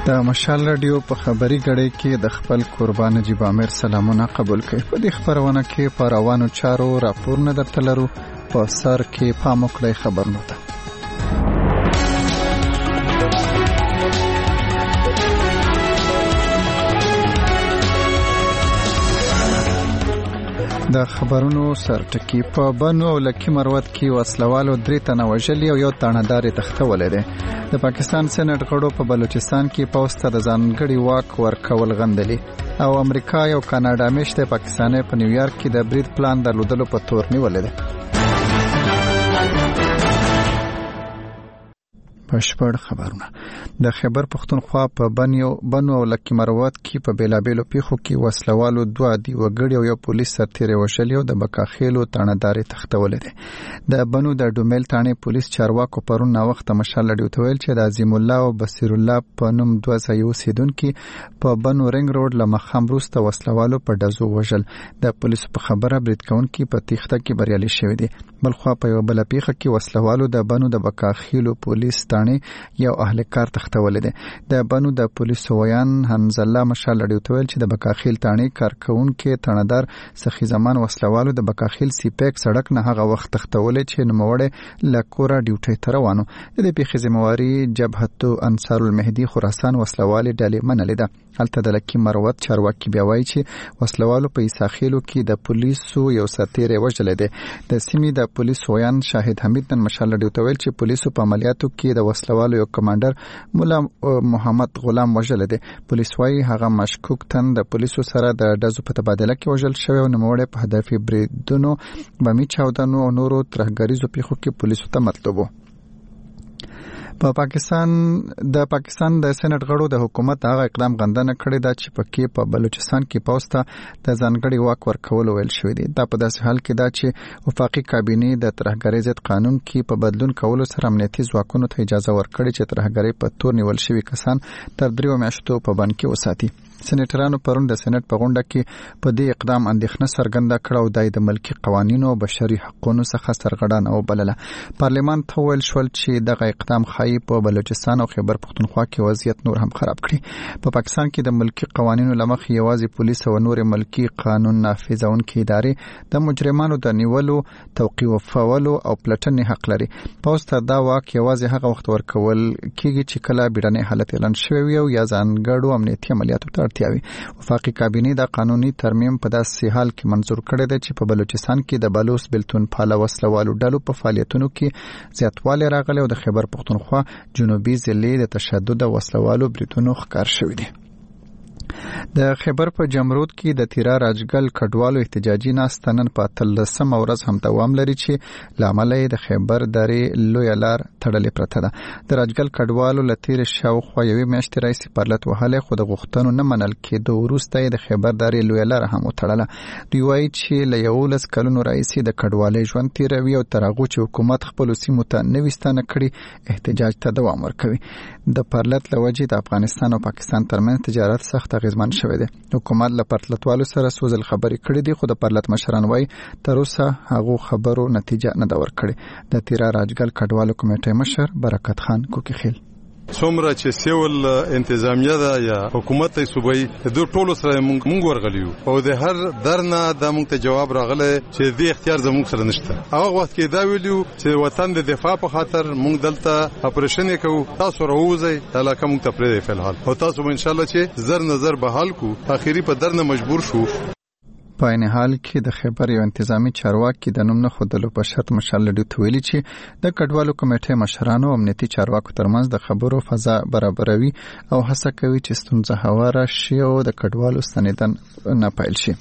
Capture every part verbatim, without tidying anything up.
د مشال رادیو په خبري غړي کې د خپل قربان نجیب عامر سلامونه قبول کړي. په دې خبرونه کې په روانو چارو راپورونه درته لرو. په سر کې پام وکړئ خبرونه ته. د خبرونو سرټکی په بنو او لکی مروت کې وسلوالو درې تنه وژلي او یو تانهدار تختولې ده. د پاکستان سېنات غړو په بلوچستان کې پوسټ د ځانګړي واک ورکول غندلي او امریکا او کاناډا مشته پاکستان په نیویارک کې د برید پلان درلودلو په تور نیولې ده. پښپړ خبرونه د خیبر پختونخوا په بنیو بنو او لکی مروت کې په بیلابېلو پیښو کې وسلوالو دوه دی وګړي او یو پولیس سرتیری وشلی او د بکاخېلو تانهداري تختولې ده. د بنو د ډومل تانه پولیس چارواکو پرون نا وخت مشال لډیو تویل چې د عظیم الله او بصیر الله په نوم دوه ځای اوسیدونکو په بنو رنګ روډ لمخام روسته وسلوالو په دزو وژل. د پولیس په خبره برید کوونکي په تیخته کې بریالي شوی دي. بلخوا په یو بل پیښه کې وسلوالو د بنو د بکاخېلو پولیس یو اهل کار تختولې ده. د بنو د پولیسو ویان حنزله مشال لډیو تویل چې د بکاخیل تانی کارکونکو تانهدار سخی زمان وسلوالو د بکاخیل سیپیک سړک نه هغه وخت تختولې چې نوموړی لکورا ډیوټي ته روانو. د دې پیښې ذمہواری جبهت انصار المهدی خراسان وسلوالي ډلې منلې ده. هلته د لکی مروت چارواکي بیا وایي چې وسلوالو په ایساخیلو کې د پولیسو یو سرتیری وژل دي. د سیمې د پولیسو ویان شاهد حمید نن مشال لډیو تویل چې پولیسو په عملیاتو کې د وسلوالو یو کمانډر مولا محمد غلام وژل دي. پولیس وايي هغه مشکوک تن د پولیسو سره د دزو په تبادله کې وژل شوی او نوموړی په هدفي بریدونو بمی چاودنو او نورو ترهګریزو پیښو کې پولیسو ته مطلوب. په پا پاکستان د پاکستان د سېنات غړو د حکومت هغه اقدام غندنه کړې ده چې پکې په بلوچستان کې پوسټه د ځانګړي واک ورکول ویل شوې دي. دا په داسې حال کې ده چې وفاقي کابینه د ترهګرۍ ضد قانون کې په بدلون کولو سره امنیتي ځواکونو ته اجازه ورکړي چې ترهګرۍ په تور نیول شوی کسان تر دریو میاشتو په بند کې وساتي. سېنیټرانو پرون د سېنات په غونډه کې په دې اقدام اندېښنه څرګنده کړه او دای د ملکي قوانینو او بشري حقوقو څخه سرغړونه وبلله. پارلمان ته ویل شول چې دغه اقدام خای په بلوچستان او خیبر پختونخوا کې وضعیت نور هم خراب کړي. په پاکستان کې د ملکي قوانینو لمخې یوازې پولیس او نور ملکي قانون نافذونکي ادارې د مجرمانو د نیولو، توقیفولو او پلټنې حق لري. پوسټ دا واک یوازې هغه وخت ورکول کیږي چې کله بیړنی حالت اعلان شوی وي او یا ځانګړو امنیتي عملیاتو ته اړتیا وي. وفاقي کابینه د قانوني ترمیم په داسې حال کې منظور کړی دی چې په بلوچستان کې د بلوچ بلتون پاله وسلوالو ډلو په فعالیتونو کې زیاتوالی راغلی او د خیبر پختونخوا جنوبي ضلع د تشدد وسلوالو بریدونو ښکار شوی دی. د خیبر په جمرود کې د تیرا راجګل کډوالو احتجاجي ناست نن په اتلسم ورځ هم دوام لري چې لامل یې د خیبر درې لوی لار تړلې پرته ده. د راجګل کډوالو لتیر شاوخوا یوې میاشتې راځي پرلط وهله خو د غوښتنو نه منل کېدو وروسته یې د خیبر درې لوی لار هم وتړله. دوی وایي چې له یولس کلونو راځي د کډوالۍ ژوند تیروي او تر هغه چې حکومت خپل سیمو ته نوې ستنه کړي احتجاج ته دوام ورکوي. د پرلط لوجې د افغانستان او پاکستان ترمنځ تجارت سخت اغیزمن شوی دی. حکومت له پرلطوالو سره سوزل خبرې کړې دي خو د پرلط مشران وایي تر اوسه هغه خبرو نتیجه نه ده ورکړې. د تیرا راجګل کډوالو کمیټې مشر برکت خان کوکیخیل څومره چې سیول انتظامیه ده یا حکومت صوبایي د دوه ټولو سره مونږ ورغلیو او د هر درنه د مونږ ته جواب راغله چې د اختیار زموږ سره نشته. هغه وخت کې دا ویلو چې وطن د دفاع په خاطر مونږ دلته اپریشن کوو، تاسو راوځئ علاقه مونږ ته پرې په الحال او تاسو ان شاء الله چې زر نظر به حل کو. اخیری په درنه مجبور شو. په عین حال کې د خیبر یو انتظامی چارواکي د نوم نه خودلو په شرط مشال لډیو تویلي چې د کډوالو کمیټې مشرانو او امنیتي چارواکو ترمنځ د خبرو فضا برابروي او هڅه کوي چې ستونزه هواره شي او د کډوالو ستنیدن نه پیل شي.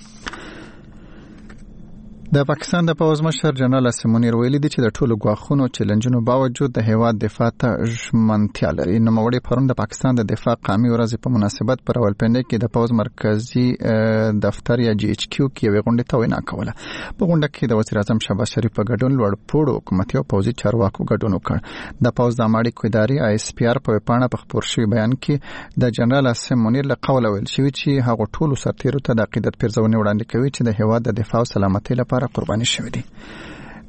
د پاکستان د پوځ مشر جنرال اسم منیر ویلي دی چې د ټولو غواخونو چیلنجونو باوجود د هیواد دفاع ته ژمنتیا لري. نوموړی پرون د پاکستان د دفاع قومي ورځ په مناسبت پر راولپنډي کې د پوځ مرکزی دفتر یا جی ایچ کیو کې یو غونډه ته وینا کوله. په غونډه کې د وزیر اعظم شهباز شریف په ګډون لوړ پوړو حکومتي او پوځي چارواکو ګډون وکړ. د پوځ د اماړي کویداری آی اس پی آر په پاڼه په خبر شوی بیان کې د جنرال اسم منیر له قوله ویل شوی چې هغه ټولو سرتیرو ته د عقیدت پیرزونې وړاندې کوي چې د هیواد د دفاع او سلامتۍ لپاره قرباني شوی دي.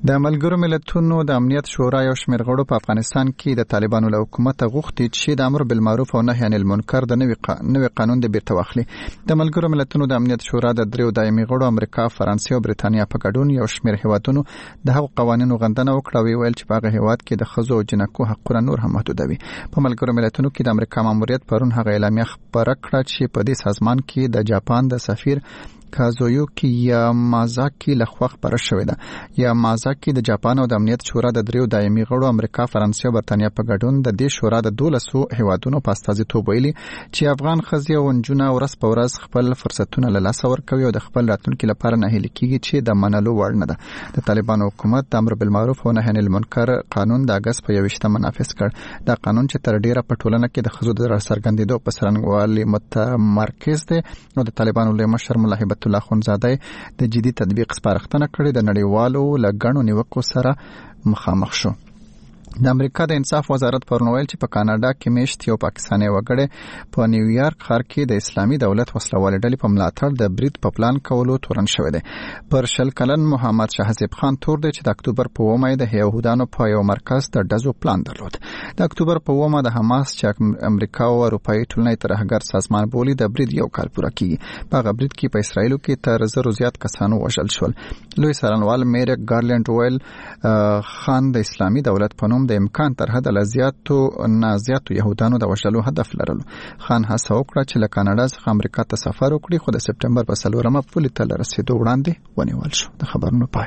د ملګرو ملتونو د امنیت شورا یو شمېر غړو په افغانستان کې د طالبانو له حکومت غوښتي چې د امر بالمعروف او نهي عن المنکر د نوي نوي قانون د بیرته واخلي. د ملګرو ملتونو د امنیت شورا د دریو دایمي غړو امریکا، فرانسې او بریتانیا په ګډون یو شمېر هیوادونو د هغو قوانینو غندنه وکړه او ویل چې په هغه هیواد کې د ښځو او جنکو حقونه نور هم محدودوي. په ملګرو ملتونو کې د امریکا ماموریت پرون هغه اعلامیه خپره کړه چې په دې سازمان کې د جاپان د سفیر کازویوکی یامازاکی لخوا خبره شوې ده. یامازاکی د جاپان او د امنیت شورا د دریو دایمي غړو امریکا، فرانسې او بریتانیا په ګډون د دې شورا د دولسو هیوادونو په استازیتوب ویلي چې افغان ښځې او نجونې ورځ په ورځ خپل فرصتونه له لاسه ورکوي او د خپل راتلونکي لپاره ناهیلي کیږي چې د منلو وړ نه ده. د طالبانو حکومت د امر بالمعروف او نهي عن المنکر قانون د اگست په یوویشتمه نافذ کړ. دا قانون چې تر ډیره په ټولنه کې د ښځو د راڅرګندېدو په څرنګوالي متمرکز دی نو د طالبانو له مشر ملا هیبت الله خونزاده د جدي تطبیق سپارښتنه کړې د نړیوالو لګڼو نیوکو سره مخامخ شو. د امریکا د انصاف وزارت پرون ویل چې په کاناډا کې میشت یو پاکستاني وګړی په نیویارک ښار کې د اسلامي دولت وسلوال ډلې په ملاتړ د برید په پلان کولو تورن شوی دی. پر شل کلن محمد شاهزیب خان تور دی چې د اکتوبر په اومه د یهودانو په یو مرکز د ډزو پلان درلود. د اکتوبر په اومه د حماس چې امریکا او اروپایي ټولنې ترهګر سازمان بولي د برید یو کال پوره کیږي. په هغه برید کې په اسرائیل کې تر زرو زیات کسانو وژل شول. لوی څارنوال میریک ګارلینډ ویل خان د اسلامي دولت په نوم د امکان تر حد لزیاتو نازیاتو يهودانو د وژلو هدف لرلو. خان هڅه وکړه چې له کاناډا څخه امریکا ته سفر وکړي خو د سپټمبر په څلورمه پولې ته رسیدو وړاندې ونیول شو. د خبرونو پای.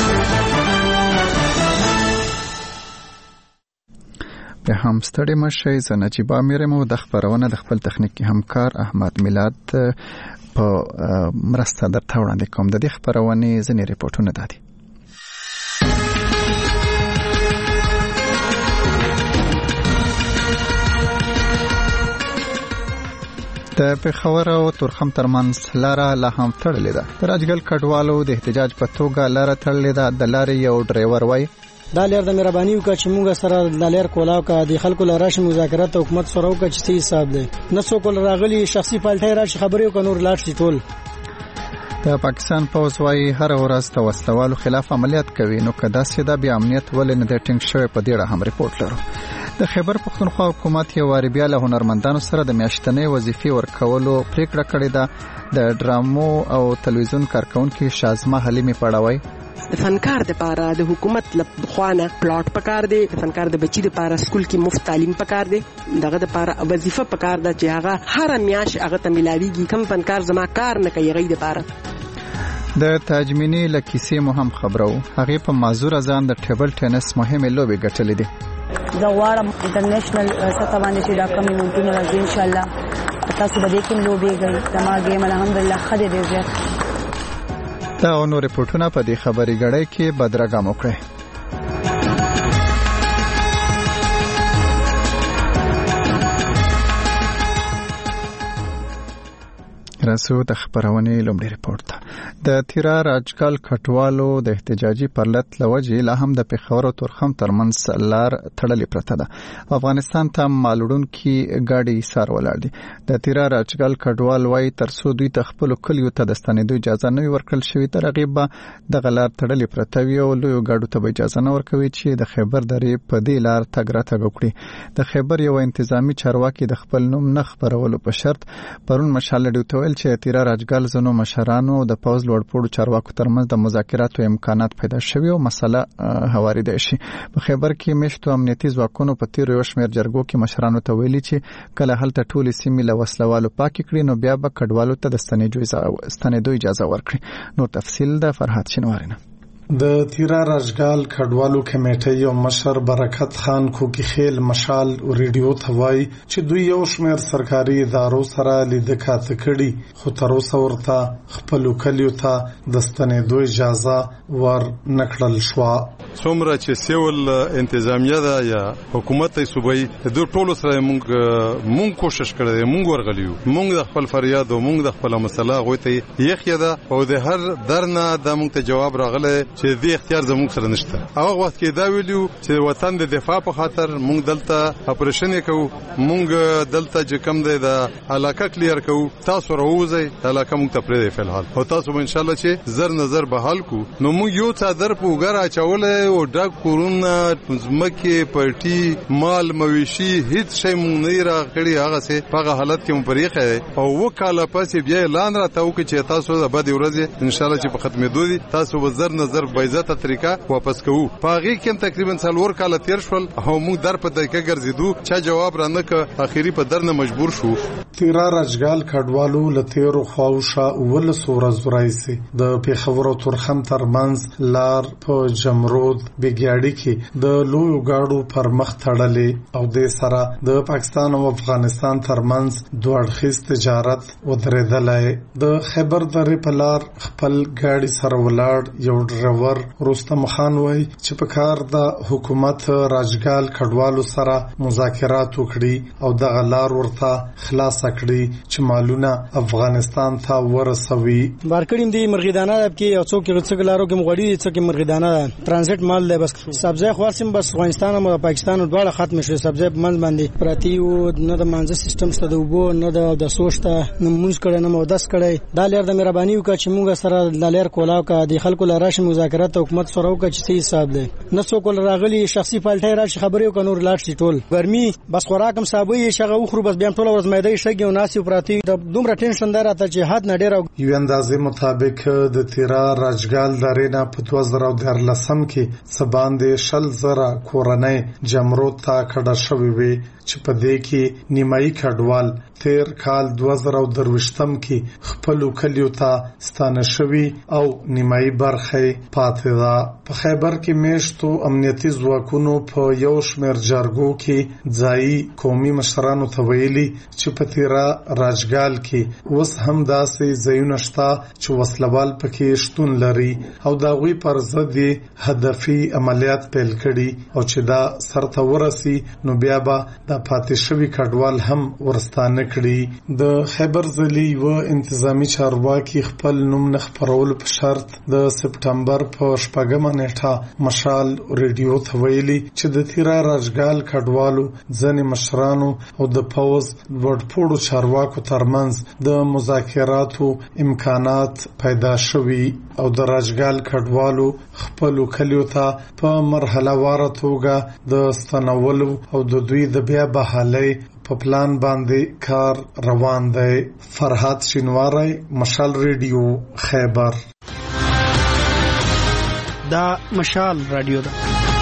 به هم ستړي مشي زه نجیبه میرم او د خبرونه د خپل تخنیکی همکار احمد میلاد په مرسته درته وړاندې کوم. د دې خبرونه ځینې ریپورتونه دادي. د پېښور او تورخم ترمنځ لاره لا هم تړلې ده. د راجګل کډوالو د احتجاج په توګه لاره تړلې ده. د لارې یو ډرایور وای دا لار د مهرباني وکړه چې موږ سره د لار کولاو کا د خلکو لاره شي مذاکرات حکومت سره وکړي چې څه حساب دی. نه څوک راغلي شخصي پالټي راشي خبرې وکړي نور لاړ شي ټول. د پاکستان پوځ وايي هر ورځ د وسلوالو خلاف عملیات کوي نو کدا سیده بیا امنیت ولې نه د ټینګ شوی په دې اړه هم ریپورت لرو. د خیبر پختونخوا حکومت یو واری بیا له هنرمندانو سره د میاشتنۍ وظیفې ورکولو پریکړه کړې ده. د ډرامو او تلویزیون کارکونکو شازمه حلیمي پړاوي د فنکار د پاره د حکومت له خوانه پلاټ پکار دی. د فنکار د بچی د پاره سکول کې مفت تعلیم پکار دی. دغه د پاره وظیفه پکار ده چې هغه هر میاش هغه ته ملاويږي. کم فنکار زما کار نه کوي غي د پاره. د تاجمینی لکیسې مو هم خبرو. هغه په معذور ځان د ټیبل ټینس مهمه لوبي ګټلې دي. زه غواړم انټرنیشنل سطح باندې چې دا کوم مونږ راځي ان شاء الله تاسو به دې کوم لوبي غي زما ګیم الحمدلله خدای دې زیات. دا نو ریپورتونه په دې خبري غړې کې بدرګه موکړه. رسو د خبرونه لومړی ریپورت. د تیرا راجګل کټوالو د احتجاجي پرلط لوجې لا هم د پېښور او تورخم ترمنځ لار تړلې پرته ده. افغانستان ته مالوډون کې گاډي سار ولاړ دي. د تیرا راجګل کټوال وايي ترڅو دوی ته خپل کلیو ته د ستنېدو اجازه نه ورکړل شوی تر غیبه د غلار تړلې پرته وي او لوی گاډو ته اجازه نه ورکوي چې د خیبر درې په دې لار تګ راتګ وکړي. د خیبر یو انتظامی چارواکي د خپل نوم نه خبرولو په شرط پرون مشال ډیوټویل چې تیرا راجګل زنو مشرانو د پوز لوړپوړو چارواکو ترمنځ د مذاکراتو امکانات پیدا شوي او مسله هواريده شي. په خیبر کې مشتو امنیتي ځواکونو په تیر یو شمېر جرګو کې مشرانو ته ویلي چې کله هلته ټولې سیمې له وسلوالو پاک کړي نو بیا به کډوالو ته د ستنېدو اجازه ورکړي. نو تفصیل د فرحات شینوارینه. د تیرا راجګال کډوالو کمیټې یو مشر برکت خان کوکی خیل مشال ریډیو ته وایي چې دوی یو شمېر سرکاري ادارو سره لیدل کاته کړي خو تر اوسه ورته خپل کلیو ته د ستنېدو اجازه ور نکړل شو. څومره چې سیول انتظامیه ده یا حکومت صوبایي د ټولو سره مونږ مونږ کوشش کړی مونږ ورغلیو مونږ د خپل فریاد او مونږ د خپل مسله غوته یخیا ده او د هر درنه د مونږ ته جواب راغله چې د اختیار زموږ سره نشته. هغه وخت کې دا ویلو چې وطن د دفاع په خاطر مونږ دلته اپریشن کوو مونږ دلته چې کم دی د علاقه کلیر کوو تاسو راوځي علاقه مونږ ته پرې فل حال او تاسو ان شاء الله چې زر نظر به حل کو نو مونږ یو څادر په وګرا چولې او ډاک کورونا زمکه پټي مال مویشي هیڅ شی مونږ نه راغړي هغه سه په حالت کې مپریخه او وکاله پسې بیا اعلان راته وکړي چې تاسو د بده ورځې ان شاء الله چې په ختمېدو دي تاسو وزر نظر بایزته طریقه واپس کوو. پاغي کې تقریبا څلور کال تیر شول او موږ در په دقیقه ګرځیدو چې جواب رانه ک اخیری په درنه مجبور شو. تیرا رجګال کډوالو لتیرو خواوشا ول سوره زورایسي د پیښور تورخم ترمنځ لار په جمرود بګیاړي کې د لویو گاډو پر مخ تړلې او د سره د پاکستان او افغانستان ترمنځ دوه اړخیز تجارت ودرېدلای. د خیبر درې په لار خپل ګاډي سره ولاړ یو ډرایور رستم خان وای چې په کار د حکومت راجګال کډوالو سره مذاکرات وکړي او د غلار ورته خلاص کړي چې مالونه افغانستان ته ورسوي. بارکړیم دی مرغیدانه کې او څوک چې لارو کې مغړي څوک مرغیدانه ترانزیت مال دی بس سبزی خوارسم بس افغانستان او پاکستان دواړه ختم شوه. سبزی من باندې پراتی او نه د مانزه سیستم ست د وبو نه د سوشته نه مونږ کړه نه مودس کړه دا لیر د مهرباني وکړه چې مونږ سره د لیر کولاو کا د خلکو لراش مذاکرات حکومت سره وکړه چې صحیح حساب دی نه څوک راغلي شخصي پالټي راشي خبرې وکړ نور لاړ شي ټول ګرمي بس خوراکم صابوي شغه وخرو بس بیا ټول ورځ مېدای شګي او ناسي پراتی د دومره ټینشن دار ته چې حد نه ډیر یو اندازې مطابق د تیرا راجګال درینا په دوه زره دیارلسم کې سباندې شل زره کورنۍ جمرود ته کډه شوې وي چې په دې کې نیمایي کډوال تیر کال دوه زره درويشتم کې خپل کلیو ته ستانه شوی او نیمایي برخه پاتې ده. په خیبر کې میشتو امنیتي ځواکونو په یو شمېر جرګو کې ځایي قومي مشرانو ته ویلي چې په تیرا راجګال کې اوس هم داسې ځایونه شته چې وسلوال پکې شتون لري او د هغوی پر ضد هدفي عملیات پیل کړي او چې دا سرته ورسي نو بیا به د پاتې شوي کډوال هم ورستانه کړي. د خیبر ځلي و انتظامی چارواکي خپل نوم نه خپرول په شرط د سپټمبر په شپږمه نیټه مشال ریډیو ته ویلي چې د تیرا راجګال کډوالو ځنې مشرانو او د پوز وډپوړو چارواکو ترمنځ د مذاکراتو امکانات پیدا شوي او د راجګال کډوالو خپل کلیو ته په مرحله واره توګه د ستنولو او د دوی د بیا بحالي په پلان باندې کار روان دی. فرحات شینواری مشال ریډیو خیبر. دا مشال رادیو ده.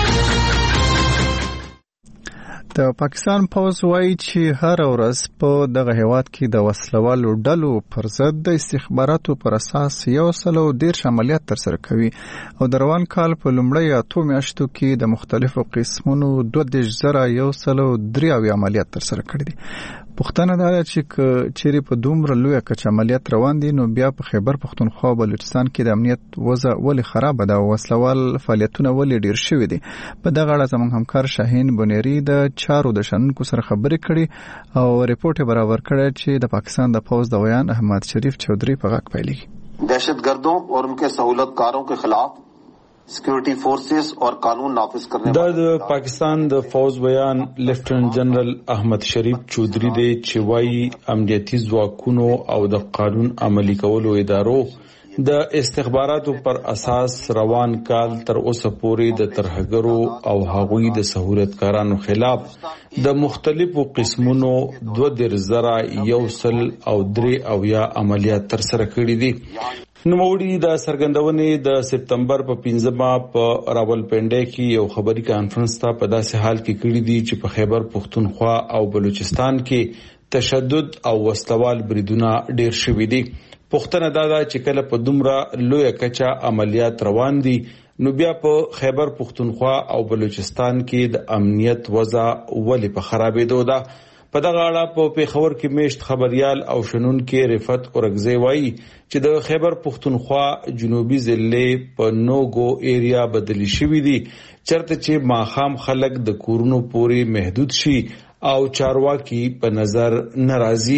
د پاکستان پوز وایي چې هر ورځ په دغه هیواد کې د وسلوالو ډلو پر ضد د استخباراتو پر اساس یو سلو دیرش عملیات ترسره کوي او د روان کال په لومړۍ اتو میاشتو کې د مختلفو قسمونو دوه دېرش زره یو سلو درې اویا عملیات ترسره کړي دي. پښتنه دا ده چې چیرې په دومره لویه کچه عملیات روان دي نو بیا په خیبر پښتونخوا او بلوچستان کې د امنیت وضع ولې خراب ده او وسلوال فعالیتونه ولې ډیر شوي دي. په دغه اړه زموږ همکار شاهین بنيري د چارو د شنونکو سره خبرې کړي او رپورټ برابر کړی چې د پاکستان د پوز د ویان احمد شریف چودھری په غاک پیلېږي. دهشتگردوں اور ان کے سہولتکاروں کے خلاف سیکورٹی فورسز اور قانون نافذ کرنے د پاکستان د فوز بیان لیفټننټ جنرال احمد شریف چودھری دی چې وايي امنیتي ځواکونو او د قانون عملي کولو ادارو د استخباراتو پر اساس روان کال تر اوسه پورې د ترهګرو او هغوی د سہولتکارانو خلاف د مختلفو قسمونو دوه دېرش زره یو سل او درې اویا عملیات ترسره کړي دي. نوموړي د سرګندونې د سپتمبر په پنځمه په راولپنډۍ کې یو خبري کانفرنس ته په داسې حال کې کړي دي چې په خیبر پښتونخوا او بلوچستان کې تشدد او وسلوال بریدونه ډیر شوي دي. پښتنه دا ده چې کله په دومره لویه کچه عملیات روان دي نو بیا په خیبر پښتونخوا او بلوچستان کې د امنیت وضع ولې په خرابېدو ده. په دغه اړه په پیښور کې میشت خبريال او شنون کې رفت اورګزی وایي چې د خیبر پختونخوا جنوبي ضلع په نوګو ایریا بدلی شوې دي چرته چې ماخام خلک د کورونو پورې محدود شي او چارواکي په نظر ناراضي.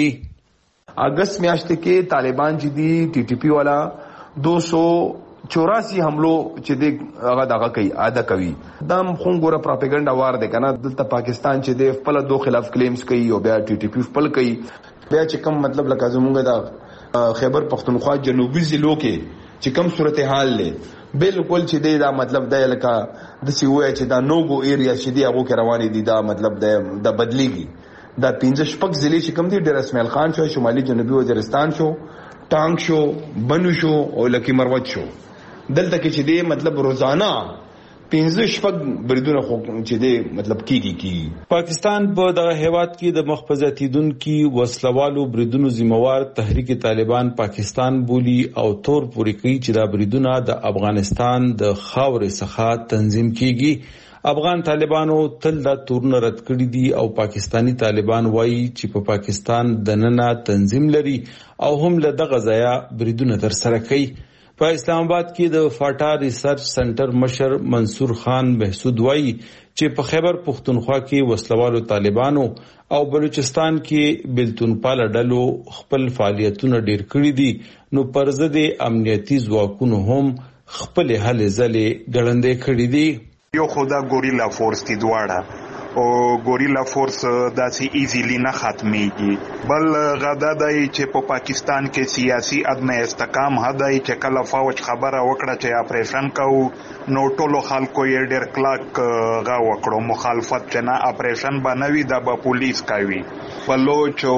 اگست میاشت کې طالبان چې دي ټي ټي پی والا دو سو چوراسی حملو چې د هغه دغه کوي ادا کوي دم خونګوره پروپاګاندا وار دی کنه دلته پاکستان چې د خپل دو خلاف کلیمز کوي او بیا ټي ټي پی خپل کوي بیا چې کوم مطلب لکه زمونږ د خیبر پختونخوا جنوبي ضلعو کې چې کوم صورتحال لې بالکل چې دا مطلب د لکه د سیوې چې دا نوګو ایریا چې دی هغه کې روانې دي دا مطلب د د بدلیږي دا پنځه شپږ ضلع چې کوم دي ډیر اسماعیل خان شو شمالي جنوبي وزیرستان شو ټانک شو بنو شو او لکی مروت شو دلته کې چې دی مطلب روزانه پنځه شپږ بریدونه خو چې دی مطلب کیږي کی پاکستان په دغه هیواد کې د مخفزتیدونکو وسلوالو بریدونو ذمہوار تحریک طالبان پاکستان بولی او تور پوری کوي چې دا بریدونه د افغانستان د خاورې څخه تنظیم کیږي. افغان طالبانو تل دا تورونه رد کړی دي او پاکستانی طالبان وایي چې په پا پاکستان دننه تنظیم لري او هم له دغه ځایه بریدونه تر سره کوي. په اسلام آباد کې د فاټا ریسرچ سنټر مشر منصور خان محسود وایي چې په خیبر پختونخوا کې وسلوالو طالبانو او بلوچستان کې بلتون پال ډلو خپل فعالیتونه ډیر کړی دي نو پر ضد امنیتي ځواکونو هم خپل هلې ځلې ګړندې کړی دي. یو خدا ګوریلا فورس دی دواړه او ګوریلا فورس داسې ایزیلی نه ختميږي بل غدا دای چې په پاکستان کې سیاسي عدم استحکام هداي چې کله فوج خبره وکړه چې اپریشن کوو نو ټولو خلکو یې ډېر کلاک غا وکړو مخالفت چې نه اپریشن بنوي د با پولیس کوي بلوچ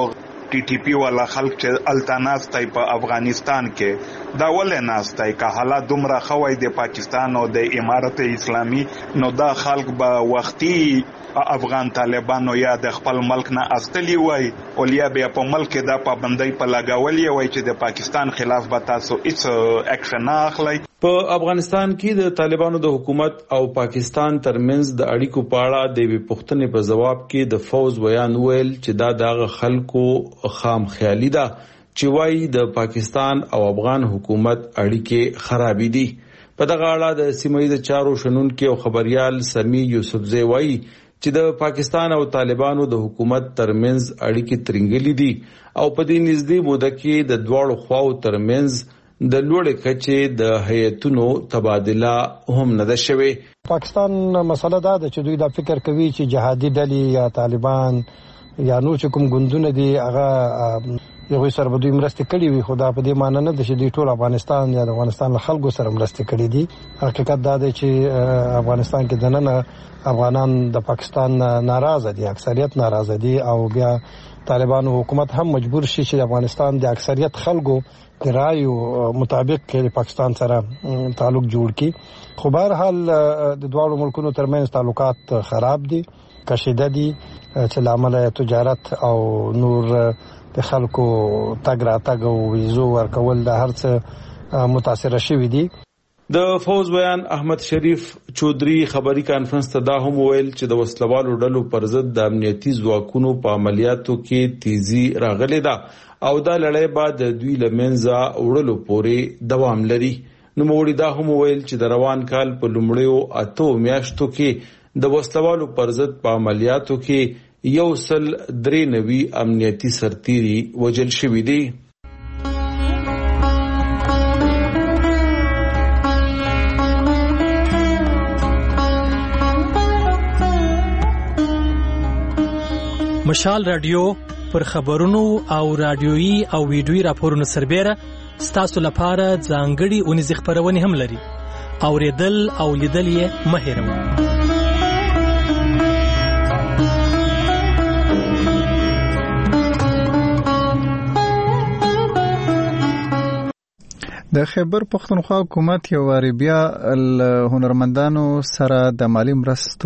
ټي ټي پی والا خلک چې التناس تای په افغانستان کې دا ولې ناستای که حالات دومره خوای د پاکستان او د امارت اسلامي نو دا خلک به وختي افغان طالبانو یا د خپل ملک نه استلی وای او لیا به په ملک دا پابندۍ په لګولې وای چې د پاکستان خلاف به تاسو هیڅ اکشن نه اخلي. په افغانستان کې د طالبانو د حکومت او پاکستان ترمنځ د اړیکو په اړه د وی پښتنې په جواب کې د فوز بیان ویل چې دا دغه خلکو خام خیالي ده چې وایي د پاکستان او افغان حکومت اړیکې خرابې دي. په دغه اړه د سیمایي چارو شنونکو او خبريال سمی یوسفزی وایي چې د پاکستان او طالبانو د حکومت ترمنځ اړیکې ترنګلې دي او په دې نږدې موده کې د دواړو خواو ترمنځ د لوړې کچې د هیئتونو تبادله هم نه ده شوې. پاکستان مسله دا ده چې دوی دا فکر کوي چې جهادي ډلې یا طالبان یا نور چې کوم ګوندونه دي هغه یو سره به دوی مرسته کړي وي خو دا په دې معنی نه ده چې دوی ټول افغانستان یا د افغانستان خلکو سره مرسته کړي دي. حقیقت دا دی چې افغانستان کې دننه افغانان د پاکستان ناراضه دي اکثریت ناراضه دي او بیا طالبانو حکومت هم مجبور شي چې افغانستان د اکثریت خلکو د رایو مطابق د پاکستان سره تعلق جوړ کړي. خو بهر حال د دوه ملکونو ترمنځ تعلقات خراب دي کشیده دي چې لامل تجارت او نور د خلکو تګ راتګ او ویزو ورکول د هر څه متاثر شوي دي. د فوز بیان احمد شریف چودري خبري کانفرنس ته دا هم ویل چې د وسلوالو ډلو پر ضد د امنیتي ځواکونو په عملیاتو کې تیزی راغلې ده او دا لړۍ بعد د دوی لمنځه وړلو پورې دوام لري. نو موږ دا هم ویل چې د روان کال په لومړیو اتو میاشتو کې د وسلوالو پر ضد په عملیاتو کې یو سل درې نوي امنیتي سرتیري وجل شوي دي. مشال رادیو پر خبرونو او رادیويي او ویډیويي راپورونو سربېره ستاسو لپاره ځانګړي اونیز خبرونه هم لري. اوریدل او لیدل یې مه هېروئ. د خیبر پښتونخوا حکومت یو واری بیا هنرمندانو سره د مالی مرستو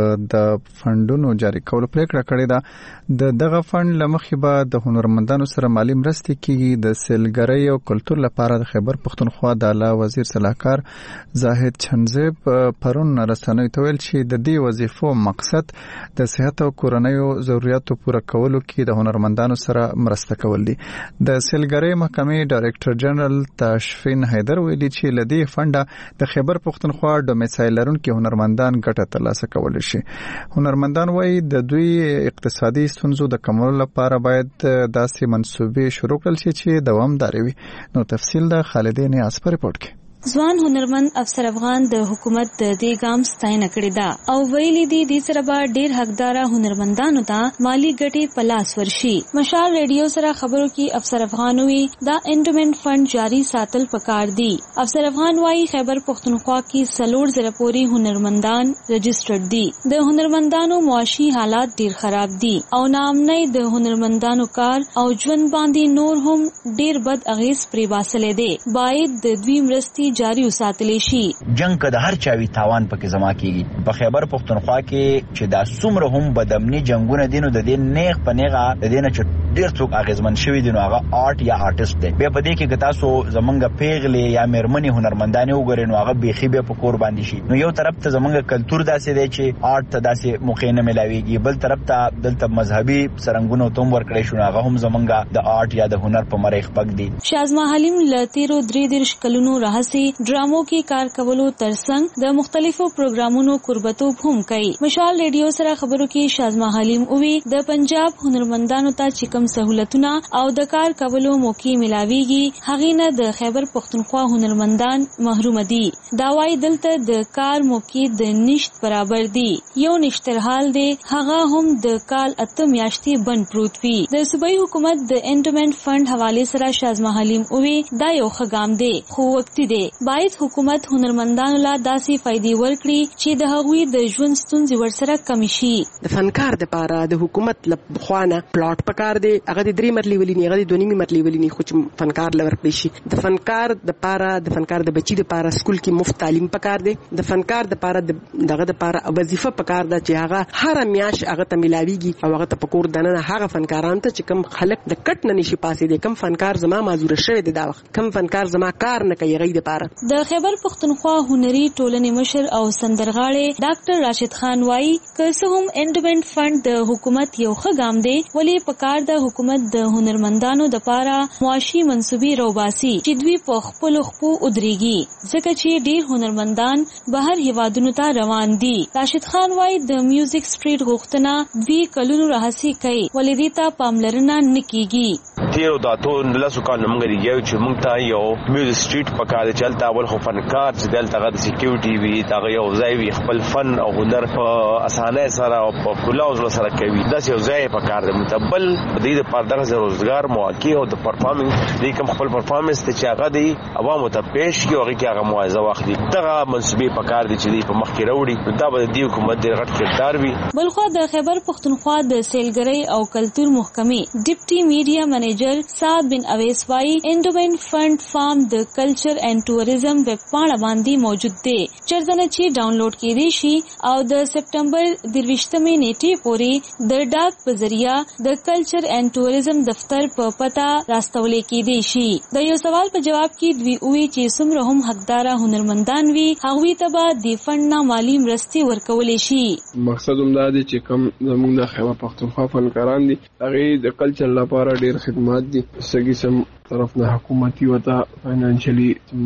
د فندونو جاری کولو پریکړه کړې ده. د دغه فند لمخې به د هنرمندانو سره مالی مرستې کیږي. د سیلګرۍ او کلتور لپاره د خیبر پښتونخوا د اعلی وزیر صلاحکار زاهد چنزب پرون رسنیو ته ویل چې د دې وظیفو مقصد د صحت او کورنیو ضرورتو پوره کولو کې د هنرمندانو سره مرسته کول دي. د سیلګرۍ محکمې ډایریکټر جنرال تاش شفین حیدر ویلي چې لدی فنډه د خیبر پښتونخوا ډومیسایل لرونکي هنرمندان ګټه ترلاسه کولی شي. هنرمندان وایي د دوی اقتصادي ستونزو د کمولو لپاره باید داسې منصوبې شروع کړل شي چې دوامدار وي. نو تفصیل د خالدې نیاز په ریپورت کې. ځوان هنرمند افسر افغان د حکومت د دې ګام ستاینه کړې ده او ویلي دي د سره به ډیر حقدار هنرمندانو ته مالی ګټې په لاس ورشي. مشال ریډیو سره خبرو کې افسر افغان وی دا انډومنټ فند جاری ساتل پکار دي. افسر افغان وايي خیبر پښتونخوا کې سلور زره پوري هنرمندان رجسټرډ دي. د هنرمندانو معاشي حالات ډیر خراب دي او ناامنۍ د هنرمندانو کار او ژوند باندې نور هم ډیر بد اغیز پرې باسلې دي. باید د دوی مرستي جاری وساتلی شي. جنگ که د هر چاوي تاوان پکې زما کیږي. په خیبر پښتونخوا کې چې دا څومره هم بدامني جنگونه دي نو د دې نیغ په نیغه د دې نه چې ډیر څوک اغیزمن شوی دي نو هغه آرټ یا آرټیست دی. بیا په دې کې که تاسو زمونږ پیغلې یا میرمنې هنرمندانې وګورئ نو هغه بیخي بیا په کور باندې شي. نو یو طرف ته زمونږ کلتور داسې دی چې آرټ ته داسې موقع نه ملاویږي، بل طرف ته دلته مذهبي څرنګونه ته هم ورکړی شو نو هغه هم زمونږ د آرټ یا د هنر په مریخ پک دي. شازما حلیم له تیرو درې دېرش کلونو راهیسې ډرامو کې کار کولو ترڅنګ د مختلفو پروګرامونو قربتوب هم کوي. مشال ریډیو سره خبرو کې شازما حلیم اووی د پنجاب هنرمندانو ته چې کوم سہولتونه او د کار کولو موقع ملاويږي هغه نه د خیبر پښتونخوا هنرمندان محروم دي. دا وايي دلته د کار موقع د نشټ برابر دي. یو نشټرحال دی هغه هم د کال اته میاشتې بند پروت وي. د صوبایي حکومت د انډومنټ فند حواله سره شازما حلیم اووی دا یو خګام دی خو وختي دی. باید حکومت هنرمندانو لا داسې فائدې ورکړي چې د هغوی د ژوند ستونزې ورسره کم شي. د فنکار د پاره د حکومت لخوانه پلاټ پکار دی. هغه د درې مرلي ولینی هغه د دونیمي مرلي ولینی خو چې فنکار لور کړی شي. د فنکار د پاره د فنکار د بچی د پاره سکول کې مفت تعلیم پکار دی. د فنکار د پاره دغه د پاره وظیفه پکار ده چې هغه هر میاش هغه ته ملاويږي او هغه ته پکور دنه هغه فنکاران ته چې کم خلک د کټ نه نشي پاسې دي. کم فنکار زما معذور شوی دی دا وخت کم فنکار زما کار نه کوي غي د پاره. د خیبر پښتونخوا هنري ټولنې مشر او سندرغاړي ډاکټر راشد خان وايي که څه هم انډومنټ فند د حکومت یو ښه ګام دی ولې پکار د حکومت د هنرمندانو د پاره معاشي منصوبې روباسي چې دوی په خپل خپو ودرېږي ځکه چې ډیر هنرمندان بهر هیوادونو ته روان دي. راشد خان وايي د میوزیک سټریټ غوښتنه دوی کلونو راهسي کوي ولې دې ته پاملرنه نکېږي. تیرو دا ټول لاسو کال موږ لري چې موږ ته یو میوزیک سټریټ پکاره چلتا اول خو فنکار چې دلته غو سکیورټي وي دا یو ځای وي خپل فن او هنر په اسانه سره او په کلاوز سره کوي. دا یو ځای پکار دی متبل د دې په دغه روزګار مواقع او د پرفارمنګ د کوم خپل پرفارمنس ته چې هغه دی عوامو ته پیش کی او هغه هغه موعظه واخلي. دغه منسوبې پکار دي چې په مخ کې راوړي دا به د حکومت د غټ کردار وي. بلخو د خیبر پښتونخوا د سیلګرۍ او کلتور محکمې ډیپټي میډیا منیجر سعد بن اویس وايي انډومنټ فند فارم د کلچر اینڈ ټوریزم ویب پاڼه باندې موجود دی چرته چې ډاونلوډ کړئ شي او د سپټمبر درویشتمې نیټې پورې د ډاک په ذریعہ د کلچر اینڈ ټوریزم دفتر په پتا راستولې کېدی شي. د یو سوال په جواب کې دوی وی چې څومره هم حقدار هنرمندان وي هغوی ته به د فند نه مالی مرستې ورکولې شي. مقصد هم دا دی چې کم زموږ د خیبر پښتونخوا فنکاران دي هغه د کلچر لپاره ډېر خدمات دي سګي سم طرف نه حکومتي وتا فاینانشلی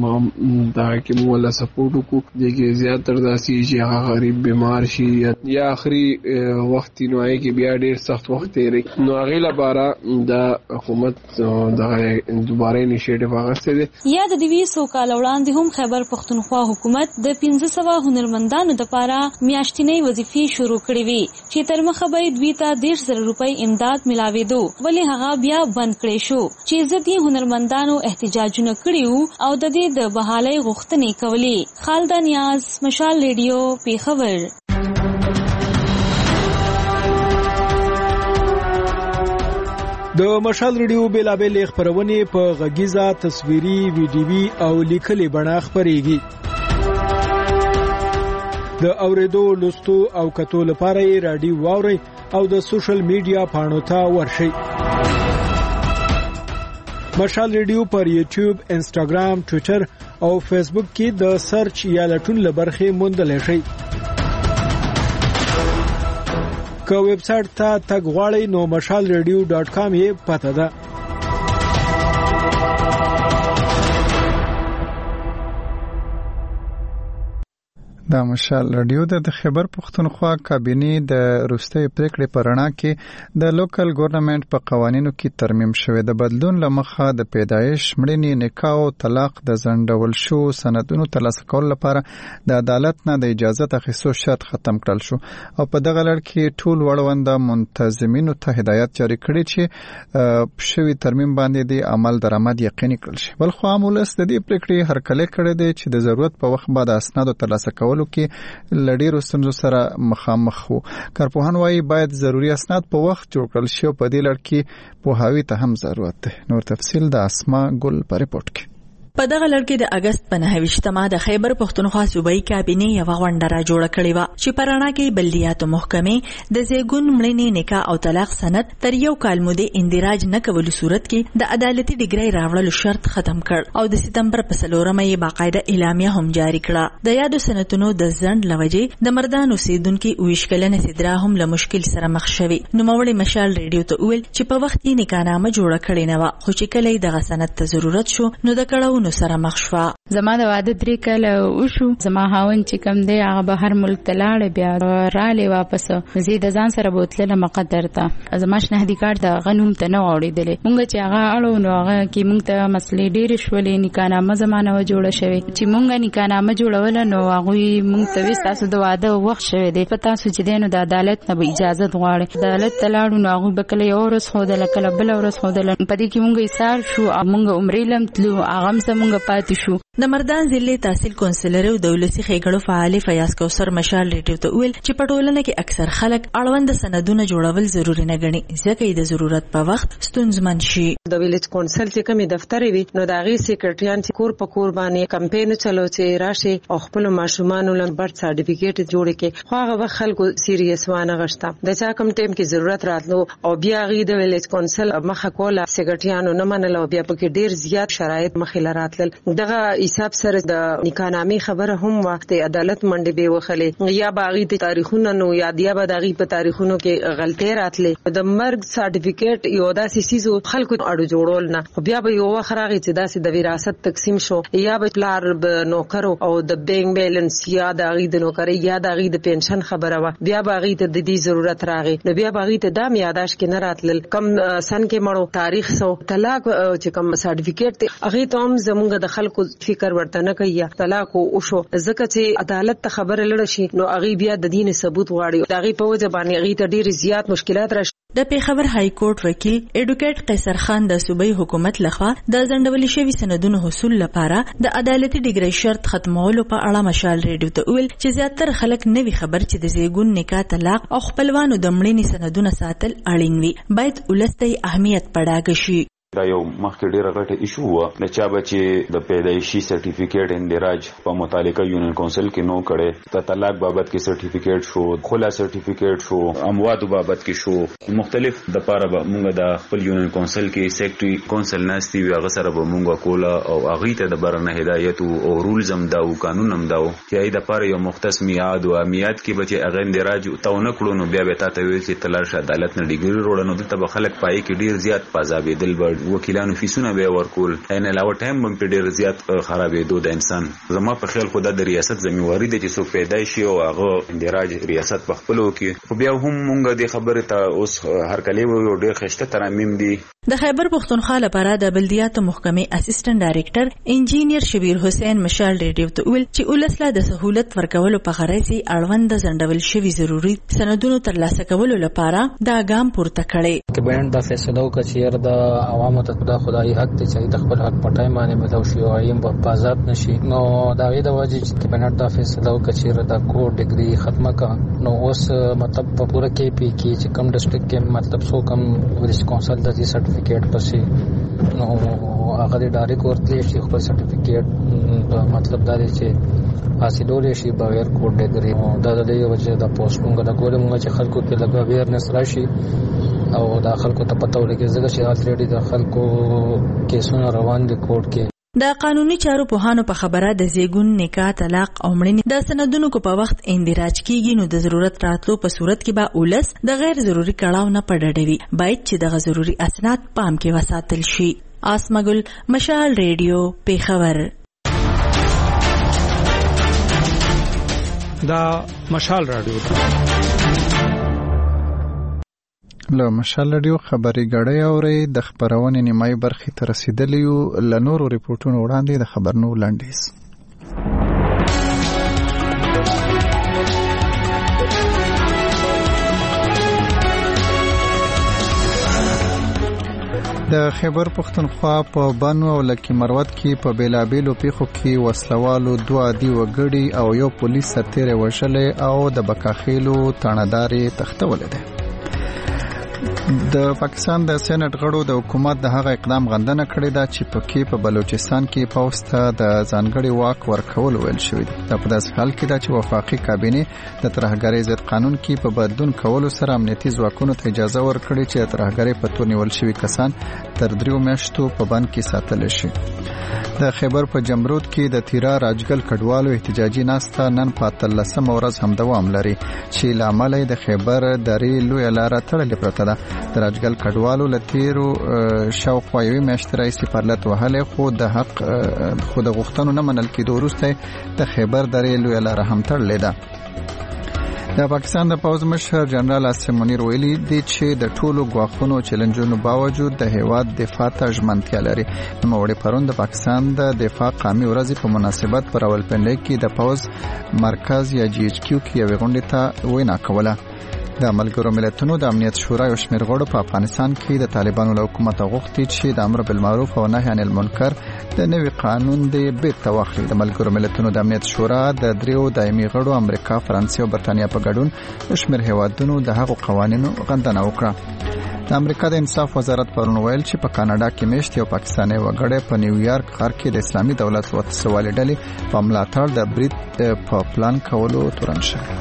دا کې مولا سپورټ کو دغه زیاتره داسي چې هغه غریب بیمار شي یا اخري وخت نوای کې بیا ډیر سخت وخت یې نو هغه لپاره د حکومت د دوباره انیشیټیو واغسته دي. یا د دوی سو کال وړاندې هم خیبر پښتونخوا حکومت د پنځه سوه هنرمندانو لپاره میاشتنۍ وظیفې شروع کړې وي چې تر مخه به دوی ته ډیر زره روپۍ امداد ملاوېدو ولې هغه بیا بند کړی شو چې ځدی هنرمندانو احتجاجونه کړیو او د دې د بحالۍ غوښتنې کولې. خالده نیاز مشال ریډیو پیښور. د مشال ریډیو بیلابل خبرونه په غږیزه تصویري ویډیوي او لیکلي بڼه خبريږي. د اوریدو لوستو او کتو لپاره رادیو واوري او د سوشل میډیا پاڼو ته ورشئ. مشال ریډیو پر یوټیوب، انسټاګرام، ټوئیټر او فیسبوک کې د سرچ یا لټون لبرخه موندل شي. که ویب سټ ته تګ غواړئ نو مشال ریډیو ډاټ کام یې پته ده. د مشال رادیو د خیبر پښتونخوا کابینه د روستي پریکړې پرانا کې د لوکل ګورنمنت په قوانینو کې ترمیم شوه. د بدلون لمخه د پیدایش، مړینې، نکاح او طلاق د ځنډول شو سندونو ترلاسه کول لپاره د عدالت نه د اجازه اخیستو شرط ختم کړل شو او په دغه لړ کې ټول وړوند منتظمینو ته هدایت جاری کړی چې شوی ترمیم باندې د عمل درآمد یقیني کړل شي. بل خو عمولس د دې پریکړې هرکله کړی دی چې د ضرورت په وخت بعد اسناد ترلاسه کول کې لړیرو ستونزو سره مخامخ وو. کارپوهان وايي باید ضروري اسناد په وخت جوړ کړل شي او په دې لړ کې پوهاوی ته هم ضرورت دی. نور تفصیل د اسما ګل په ریپورت کې. په دغه لړ کې د اگست په نهه ویشتمه د خیبر پښتونخوا صوبایي کابینه یو غونډه را جوړه کړې و چې پرانا کې بلدیاتو محکمې د زیګون، مړینې، نکاح او طلاق سند تر یو کال مودې اندراج نه کولو صورت کې د عدالتي ډیګری راوړلو شرط ختم کړ او د سپتمبر په څلورمه یې باقاعده اعلامیه هم جاری کړه. د یادو سنتونو د ځنډ لوجې د مردان اوسیدونکو اویش کلنه سدرا هم له مشکل سره مخ شوي. نو موړي مشال ریډیو ته ویل چې په وخت کې نکاحنامه جوړه کړې نه و، خو چې کله دغه سند ته ضرورت شو نو د کړهونو سره مخ شو. زما د واده درې کله وشو. زما هاون چې کم دی هغه بهر ملک ته لاړ، بیا رااله واپس زه د ځان سره بوتله مقدر ته زما شنهدي کارت د غنوم ته نه اوریدلې. مونږ چې هغه اړو نو هغه کې مونږ ته مسلې ډېرې شولې. نکاحنامه زمانه و جوړه شوې چې مونږه نکاحنامه جوړول نو هغه مونږ ته وست تاسو د واده وخت شوی دی، پتا سو چې دینو د عدالت نه به اجازه غواړي. عدالت ته لاړو نو هغه بکله یو ورځ خو د لکله بل ورځ خو د په دې کې مونږ ایثار شو، مونږ عمرې لم تلو، هغه زمونږ پاتې شو. د مردان ضلع تحصیل کونسلر او دولتي خېګړو فعال فیاض کوثر مشال ریډیو ته ویل چې په ټولنه کې اکثر خلک اړوند سندونه جوړول ضروری نه ګڼي ځکه د ضرورت په وخت ستونزمن شي. د ویلیج کونسل چې کومې دفتر وي نو د هغې سیکرټریان چې کور په کور باندې کمپین چلو چې راشي او خپل ماشومانو لپاره برث سرټیفیکیټ جوړ کړي، خو هغه وخت خلکو سیریس وانه غشته. د چا کوم ټیم کې ضرورت راتلو او بیا هغې د ویلیج کونسل مخه کوله سیکرټریانو نه منله او بیا پکې ډیر زیات شرایط مخې راتلل. دغه حساب سره د نکاحنامې خبره هم وخت عدالت منډه به وخلې یا باغی ته تاریخونه نو یاد یا به دغه په تاریخونو کې غلطۍ راتلې. د مرګ سرټیفیکیټ یو داسې سیزو خلکو اړو جوړول نه، بیا به یو وخت راغی چې داسې د وراثت تقسیم شو یا به پلار نوکرو او د بینک بیلنس یا د هغې د نوکرۍ یا د هغې د پنشن خبره وه، بیا به هغې ته د دې ضرورت راغی نو بیا به هغې ته دا یاداشت کې نه راتلل کم سن کې مړو تاریخ سو. طلاق چې کوم سرټیفیکیټ دی هغې ته هم زمونږ د خلکو فکر ورته نه کوي یا طلاق او شو ځکه چې عدالت ته خبره لړ شي نو هغه بیا د دین ثبوت غواړي. دا غي په وجه باندې هغه ته ډیر زیات مشکلات راشي. د پیښور های کورټ وکیل ایډوکیټ قیصر خان د صوبایي حکومت لخوا د ځنډولې شوی سندونو حصول لپاره د عدالتي ډیګری شرط ختمولو په اړه مشال ریډیو ته ویل چې زیاتره خلک نوي خبر چې د زیګون، نکاح، طلاق او خپلوانو د مړینې سندونه ساتل اړین وي باید ولستي اهمیت پړاګ شي. دا یو مخکې ډیره غټه ایشو و د چا بچي د پیدایشي سرټیفیکیټ اندراج په متعلقه یونین کونسل کې نو کړي، د طلاق بابت کې سرټیفیکیټ شو، خلا سرټیفیکیټ شو، اموات بابت کې شو، مختلف د پاره به موږ د خپل یونین کونسل کې سیکریټري کونسل ناشتي وي هغه سره به موږ کوله او هغه ته د برنه هدایت او رولز هم دا او قانون هم دا چې ای د پاره یو مختص میعاد او امیات کې بچي هغه اندراج تو نه کړو نو بیا به تاسو ویل چې تلل عدالت نه ډیګری وروړنو دلته به خلک پای کې ډیر زیات پازابې دل وکیلانو فیسونه به ورکول ان علاوه ټایم هم په ډیر زیات خرابې دوه د انسان. زما په خیال خو د ریاست ذمہواری دي چې څوک پیدا شي او هغه اندراج ریاست په خپلو کې خو بیا هم مونږ د خبره ته اوس هر کلی وو ډیر خشته ترامیم دي. د خیبر پښتونخوا لپاره د بلدیاتو محکمې اسسټنټ ډایریکټر انجینیر شبیر حسین مشال ریډیو ته ویل چې ولسله د سہولت ورکولو په غرض اړوند ځنډول شوی ضروري سندونو ترلاسه کولو لپاره دا ګام پورته کړي. کابینه د فیصلو کچیر د عوامو ته دا خدای حق ته چې د خپل حق پټای باندې ملو شي او ایم په آزاد نشي. نو دا غي د وجه چې کابینټ د فیصله وکړي د کو ډیګري ختمه کا نو اوس مطلب په پوره کې پی کې چې کم ډسټریکټ کې مطلب سو کم ورس کونسل د سرټیفیکیټ پسې نو هغه د ډایرک ورته شي خپل سرټیفیکیټ مطلب دا دی چې حاصلول شي بغیر کوډ ډیګري. دا د دې وجه د پوسټونګ د کولم چې خلکو کې لګا ویرنس راشي او د خلکو ته پته ولګي ځکه چې الریډي د خلکو کیسونه روان دي کوډ کې. د قانوني چارو پوهانو په خبره د زیګون نکاح طلاق او مړینې د سندونو کو په وخت اندراج کیږي نو د ضرورت راتلو په صورت کې به اولس د غیر ضروري کړهو نه پډړوي باید چې د ضروري اسناد پام کې وساتل شي. آسمګل مشال ریډیو پیښور. دا مشال رادیو له مشال رادیو خبري غړې اوري د خبرونې نیمای برخې ته رسیدلی یو لنورو ریپورتونو وړاندې د خبرنو لنډیز. د خیبر پختونخوا په بنو او لکی مروت کې په بیلابیلو پیښو کې وسلوالو دوه عادي وګړي او یو پولیس سرتیری وشلې او د بکاخیلو تانداري تختولې ده. د پاکستان د سېنات غړو د حکومت د هغه اقدام غندنه کړې ده چې په کې په بلوچستان کې پولیس ته د ځانګړي واک ورکول ویل شوی دی. دا په داسې حال کې ده چې وفاقي کابینه د ترهګرۍ ضد قانون کې په بدلون کولو سره امنیتي ځواکونو ته اجازه ورکړي چې د ترهګرۍ په تور نیول شوی کسان تر دریو میاشتو په بند کې ساتل شي. د خیبر په جمرود کې د تیرا راجګل کډوالو احتجاجي ناسته نن په اتلسم ورځ هم دوام لري چې لامل د خیبر درې لوی لاره تړلې پرته ده. د راجګل کډوالو لتیرو شاوخوا یوې میاشتې راځي پرلط وهله خو د حق خو د غوښتنو نه منل کېدو وروسته د خیبر درې لوی لاره هم تړلې ده. د پاکستان د پوز مشر جنرال عاصم منیر ویلي دی چې د ټولو غواخونو چیلنجونو باوجود د هیواد دفاع ته ژمنتیا لري. نوموړي پرون د پاکستان د دفاع قومي ورځ په مناسبت پر راولپنډي کې د پوز مرکز یا جی ایچ کیو کې یو غونډه ته وینا کوله. د ملګرو ملتونو د امنیت شورا یو شمېر غړو په افغانستان کې د طالبانو له حکومت غوښتي چې د امر بالمعروف او نهي عن المنکر د نوي قانون د بیرته واخلي. د ملګرو ملتونو د امنیت شورا د دریو دایمي غړو امریکا، فرانسې او برتانیا په ګډون شمېر هیوادونو د هغو قوانینو غندنه وکړه. د امریکا د انصاف وزارت پرون ویل چې په کاناډا کې میشت یو پاکستاني وګړی په نیویارک ښار کې د اسلامي دولت وسوالې ډلې په ملاتړ د برید په پلان کولو تورن شوی.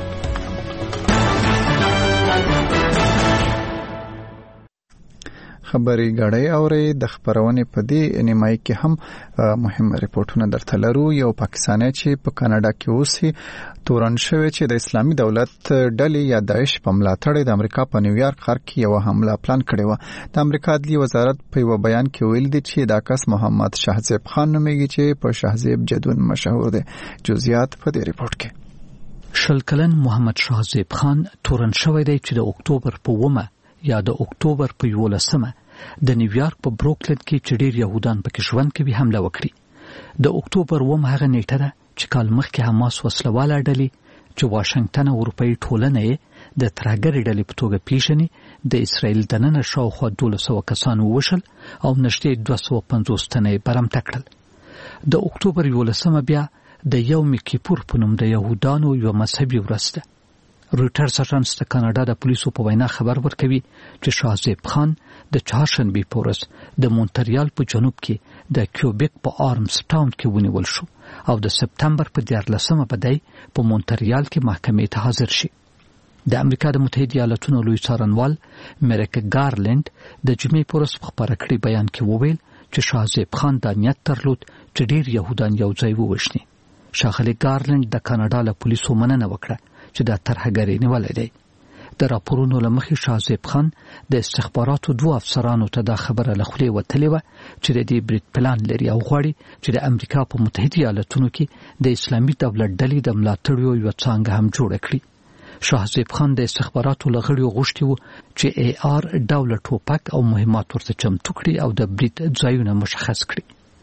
خبري غړې اوري د خبرونه په دې نیمای کې هم مهم ریپورتونه درته لرو. یو پاکستاني چې په کاناډا کې اوسي تورن شوی چې د اسلامي دولت ډلې یا داعش په ملاتړ د امریکا په نیویارک ښار کې یو حمله پلان کړې و. د امریکا عدلي وزارت په یو بیان کې ویل دي چې دا کس محمد شهزیب خان نومیږي چې په شهزیب جدون مشهور دی. جزئیات په دې ریپورت کې. شل کلن محمد شهزیب خان تورن شوی دی چې د اکتوبر په ومه یا د اکتوبر په یولسمه د نیویارک په بروکلین کې چې ډېر يهودان پکې ژوند کوي حمله وکړي. د اکتوبر اووم هغه نیټه ده چې کال مخکې حماس وسلواله ډلې چې واشنگټن او اروپאי ټولنه د ترهګرۍ ډلې په توګه پیژني د اسرائیل دننه شاوخوا دولس سوه کسان ووژل او نږدې دوه سوه پنځوس تنه یې برمته کړل. د اکتوبر یولسمه بیا د یوم کیپور په نوم د یهودانو یو مذهبي ورځ ده. رویټرز اژانس د کاناډا د پولیسو په وینا خبر ورکوي چې شهزیب خان د چهارشنبې په ورځ د مونټریال په جنوب کې د کیوبیک په آرمز ټاون کې ونیول شو او د سپتمبر په دیارلسمه به دی په مونټریال کې محکمې ته حاضر شي. د امریکا د متحده ایالاتونو لوی څارنوال میریک ګارلند د جمعې په ورځ په خبره کړي بیان کې وویل چې شهزیب خان د نیت درلود چې ډېر یهودان یو ځای ووژني. ښاغلی ګارلند د کاناډا له پولیسو مننه وکړه چې دا ترهګري نیولې دی. د راپورونو له مخې شهزیب خان د استخباراتو دوه افسرانو ته دا خبره له خولې وتلې وه چې د دې برید پلان لري او غواړي چې د امریکا په متحده ایالاتونو کې د اسلامي دولت ډلې د ملاتړیو یوه څانګه هم جوړه کړي. شهزیب خان د استخباراتو له غړیو غوښتي وو چې ای آر ډوله ټوپک او مهمات ورته چمتو کړي او د برید ځایونه مشخص کړي.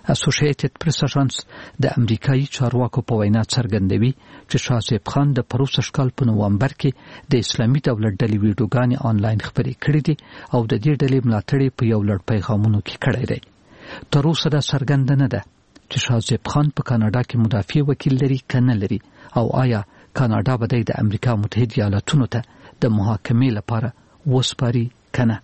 اسوسییټډ پریس اژانس د امریکایي چارواکو په وینا څرګندوي چې شاه زیب خان د پروسږ کال په نوومبر کې د اسلامي دولت ډلې ویډیوګانې آنلاین خپرې کړې دي او د دې ډلې ملاتړ په یو لړ پیغامونو کې کړی دی. تر اوسه دا څرګنده نه ده چې شاه زیب خان په کاناډا کې مدافع وکیل لري کنه لري او آیا کاناډا به د امریکا متحده ایالاتونو ته د محاکمې لپاره وسپاري کنه.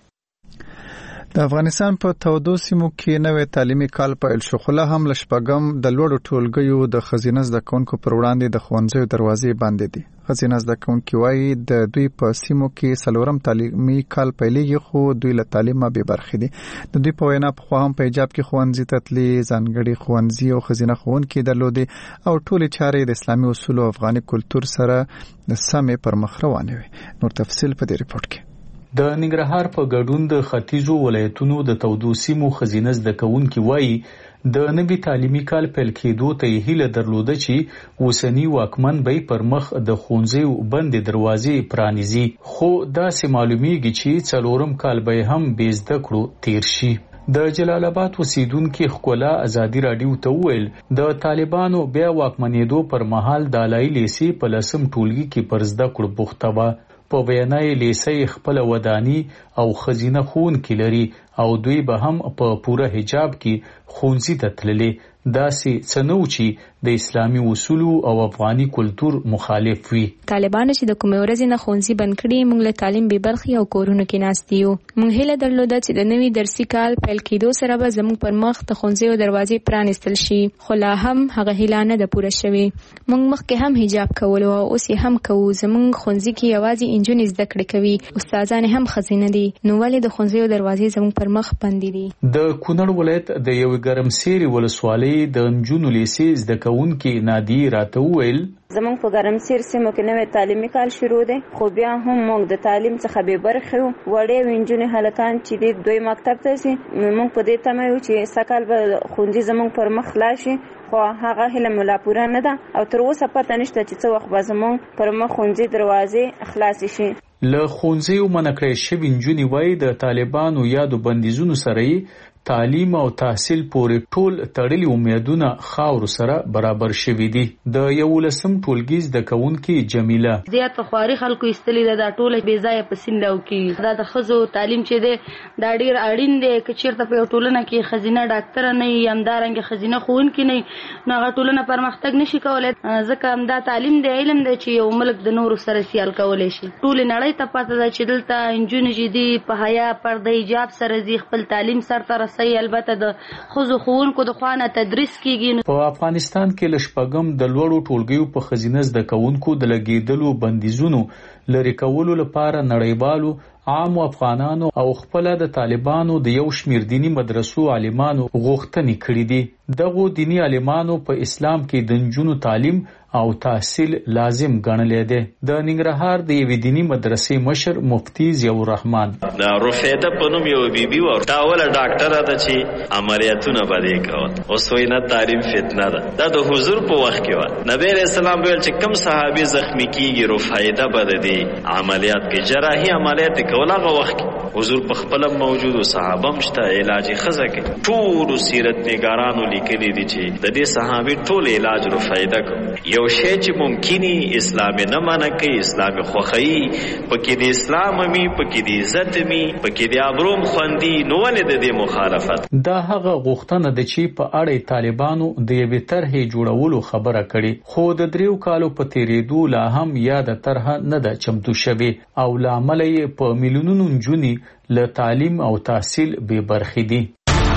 د افغانستان په تودو سیمو کې نوې تعلیمي کال پیل شو، خو لا هم لشپږم د لوړو ټولګیو د خزینه زده کوونکو پر وړاندې د ښوونځیو دروازې بندې دي. خزینه زده کوونکي وایي د دوی په سیمو کې څلورم تعلیمي کال پیلېږي خو دوی له تعلیمه بې برخې دي. د دوی په وینا پخوا هم په حجاب کې ښوونځي ته تللي، ځانګړي ښوونځي او خزینه ښوونکي درلودې او ټولې چارې د اسلامي اصولو او افغاني کلتور سره د سمې پر مخ روانې وي. نور تفصیل په دې رپورټ کې. د ننګرهار په ګډون د ختیځو ولایتونو د تودو سیمو خزینه زده کوونکي وایي د نوي تعلیمي کال پیل کېدو ته یې هیله درلوده چې اوسني واکمن به پر مخ د ښوونځیو بندې دروازې پرانیزي، خو داسې معلومیږي چې څلورم کال به هم بې زده کړو تیر شي. د جلال آباد اوسیدونکو ښکلا ازادي راډیو ته وویل د طالبانو بیا واکمنېدو پر مهال د اعلی لیسې په لسم ټولګي کې پر زده کړو بوخته وه. په بیانای لیسې خپل ودانی او خزینه ښوونکي لري او دوی به هم په پوره حجاب کې ښوونځي ته تللي. داسې څه نه و چې د اسلامي اصولو او افغاني کلتور مخالف وي. طالبانو چې د کومې ورځې نه ښوونځي بند کړي، موږ له تعلیم بې برخې او کورونو کې ناست یو. موږ هیله درلوده چې د نوي درسي کال پیل کېدو سره به زموږ پر مخ د ښوونځیو دروازې پرانیستل شي، خو لا هم هغه هیله نه ده پوره شوې. موږ مخکې هم حجاب کولو او اوس یې هم کوو. زموږ ښوونځي کې یوازې انجونې زده کړې کوي، استادان هم ښځینه دي، نو ولې د ښوونځیو دروازې زموږ پر مخ بندې دي؟ د کونړ ولایت د یو ګرمسیري ولسوالۍ د نجونو لیسې زده کوونکي نادي راته وویل زمونږ په ګرمسیر سیمو کې نوې تعلیمي کال شروع دی، خو بیا هم موږ د تعلیم څخه بې برخې یو. وړې نجونې هلکان چې دي دوی مکتب ته ځي، موږ په دې تمه یو چې سږکال به ښوونځي زمونږ پر مخ خلاص شي، خو هغه هیله مو لا پوره نه ده او تر اوسه پته نشته چې څه وخت به زمونږ پر مخ ښوونځي دروازې خلاصې شي. له ښوونځیو منع کړې شوي نجونې وایي د طالبانو یادو بندیزونو سره یې تعلیم او تحصیل پورې ټول تړلي امیدونه خاورو سره برابر شوي دي. د یولسم ټولګي زده کوونکي جمیله زیات په خواري خلکو ایستلي ده، دا ټوله بې ځایه په سیند راوکېږي. دا د ښځو تعلیم چې دی دا ډېر اړین دی. که چېرته په یو ټولنه کې ښځینه ډاکټره نه وي، همدارنګه ښځینه ښوونکي نه وي، نو هغه ټولنه پرمختګ نشي کولی. ځکه همدا تعلیم دی، علم دی چې یو ملک د نورو سره سیال کولی شي. ټولې نړۍ ته پته ده چې دلته نجونې چې دي په حیا پرده حجاب سره ځي، خپل تعلیم سرته رسوي، البته د ښځو ښوونکو د خوا نه تدریس کیږي. په افغانستان کې له شپږم د لوړو ټولګیو په خزینه زده کوونکو د لګېدلو بندیزونو لرې کولو لپاره نړیوالو عام افغانانو او خپل د طالبانو د یو شمیر دینی مدرسو عالمانو غوښتنې کړې دي. دغه دینی عالمانو په اسلام کې د نجونو تعلیم او تحصیل لازم ګڼلې ده. د ننګرهار د یوې دینی مدرسې مشر مفتی ضیاء الرحمن دا رفیده په نوم یو بیبي و دا ولا ډاکټره ده چې عملیاتونه بده کول. اوس وینا تعلیم فتنه ده. دا د حضور په وخت کې و نبی رسول الله ویل چې کم صحابي زخمی کیږي رفیده بده دي عملیات کې جراحي عملیات کولاغه وخت کې حضور په خپل موجود او صحابه مشته علاج خزه کې ټول سیرت نگارانو لیکلي دي چې د دې صحابي ټول علاج رفیده کو. یو شی چې ممکني اسلام نه منع کوي، اسلام خوخی پکې د اسلام می پکې د عزت می پکې د ابروم خوندي نو ولې د دې مخالفت. دا هغه غوښتنه ده چې په اړه طالبانو د یوې طرحې جوړولو خبره کړي، خو د دریو کالو په تیریدو لا هم یاد طرحه نه ده چمتو شوی او لامل یې په میلیونونو نجونې له تعلیم او تحصیل بې برخې دي.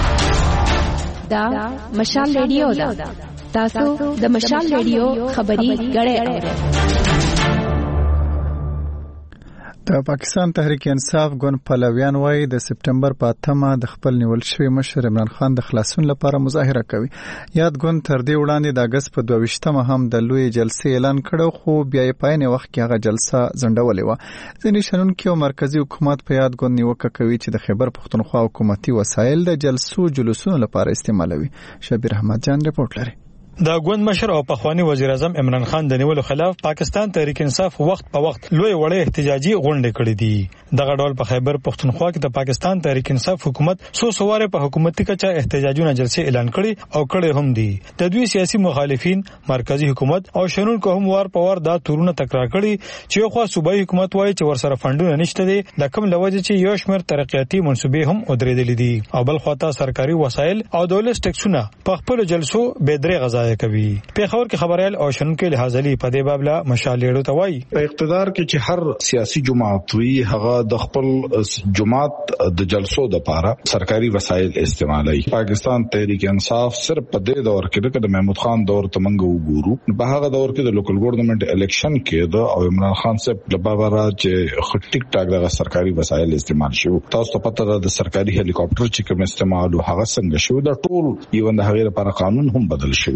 دا مشال ریډیو ده. تاسو د مشال ریډیو خبري غړې اورئ. د پاکستان تحریک انصاف ګوند پلویان وایي د سپټمبر په اتمه د خپل نیول شوی مشر عمران خان د خلاصون لپاره مظاهره کوي. یاد ګوند تر دې وړاندې د اگست په دوه ویشتمه هم د لوی جلسې اعلان کړو، خو بیا یې په عین وخت کې هغه جلسه ځنډولې وه. ځینې شنونکي او مرکزی حکومت په یاد ګوند نیوکه کوي چې د خیبر پښتونخوا حکومتي وسایل د جلسو جلوسونو لپاره استعمالوي. شبیر احمد جان رپورټ لري. د ګوند مشر او پخوانی وزیر اعظم عمران خان د نیولو خلاف پاکستان تحریک انصاف وخت په وخت لوی وړې احتجاجي غونډې کړې دي. دغه ډول په خیبر پختونخوا کې د پاکستان تحریک انصاف حکومت سو سواره په حکومتي کچه احتجاجونه جلسې اعلان کړي او کړي هم دي. د دوی سیاسي مخالفین مرکزی حکومت او شنونکو هم وار په وار دا تورونه تکرار کړي چې یو خوا صوبایي حکومت وایي چې ورسره فندونه نشته دي د کوم لوجه چې یو شمېر ترقیاتي منصوبې هم ودرېدلې دي او بل خوا ته سرکاري وسایل او دولت ټیکسونه په خپل جلسو به درې غذای کوي. پیښور کې خبريال او شنونکو لحاظ لري په دې باب لا مشالېړو ته وایي په اقتدار کې چې هر سیاسي جماعت وي هغه د خپل جماعت د جلسو د لپاره سرکاري وسایل استعمالوي. پاکستان تحریک انصاف صرف په دې دور کې د محمود خان دور ته منګو وګورو په هغه دور کې د لوکل ګورنمنت الیکشن کې د او عمران خان صاحب لبابره چې خټیک ټاک دغه سرکاري وسایل استعمال شو. تاسو ته پته ده د سرکاري هلیکاپټر چې کوم استعمال او هغه څنګه شو د ټول یو د هغه لپاره قانون هم بدل شو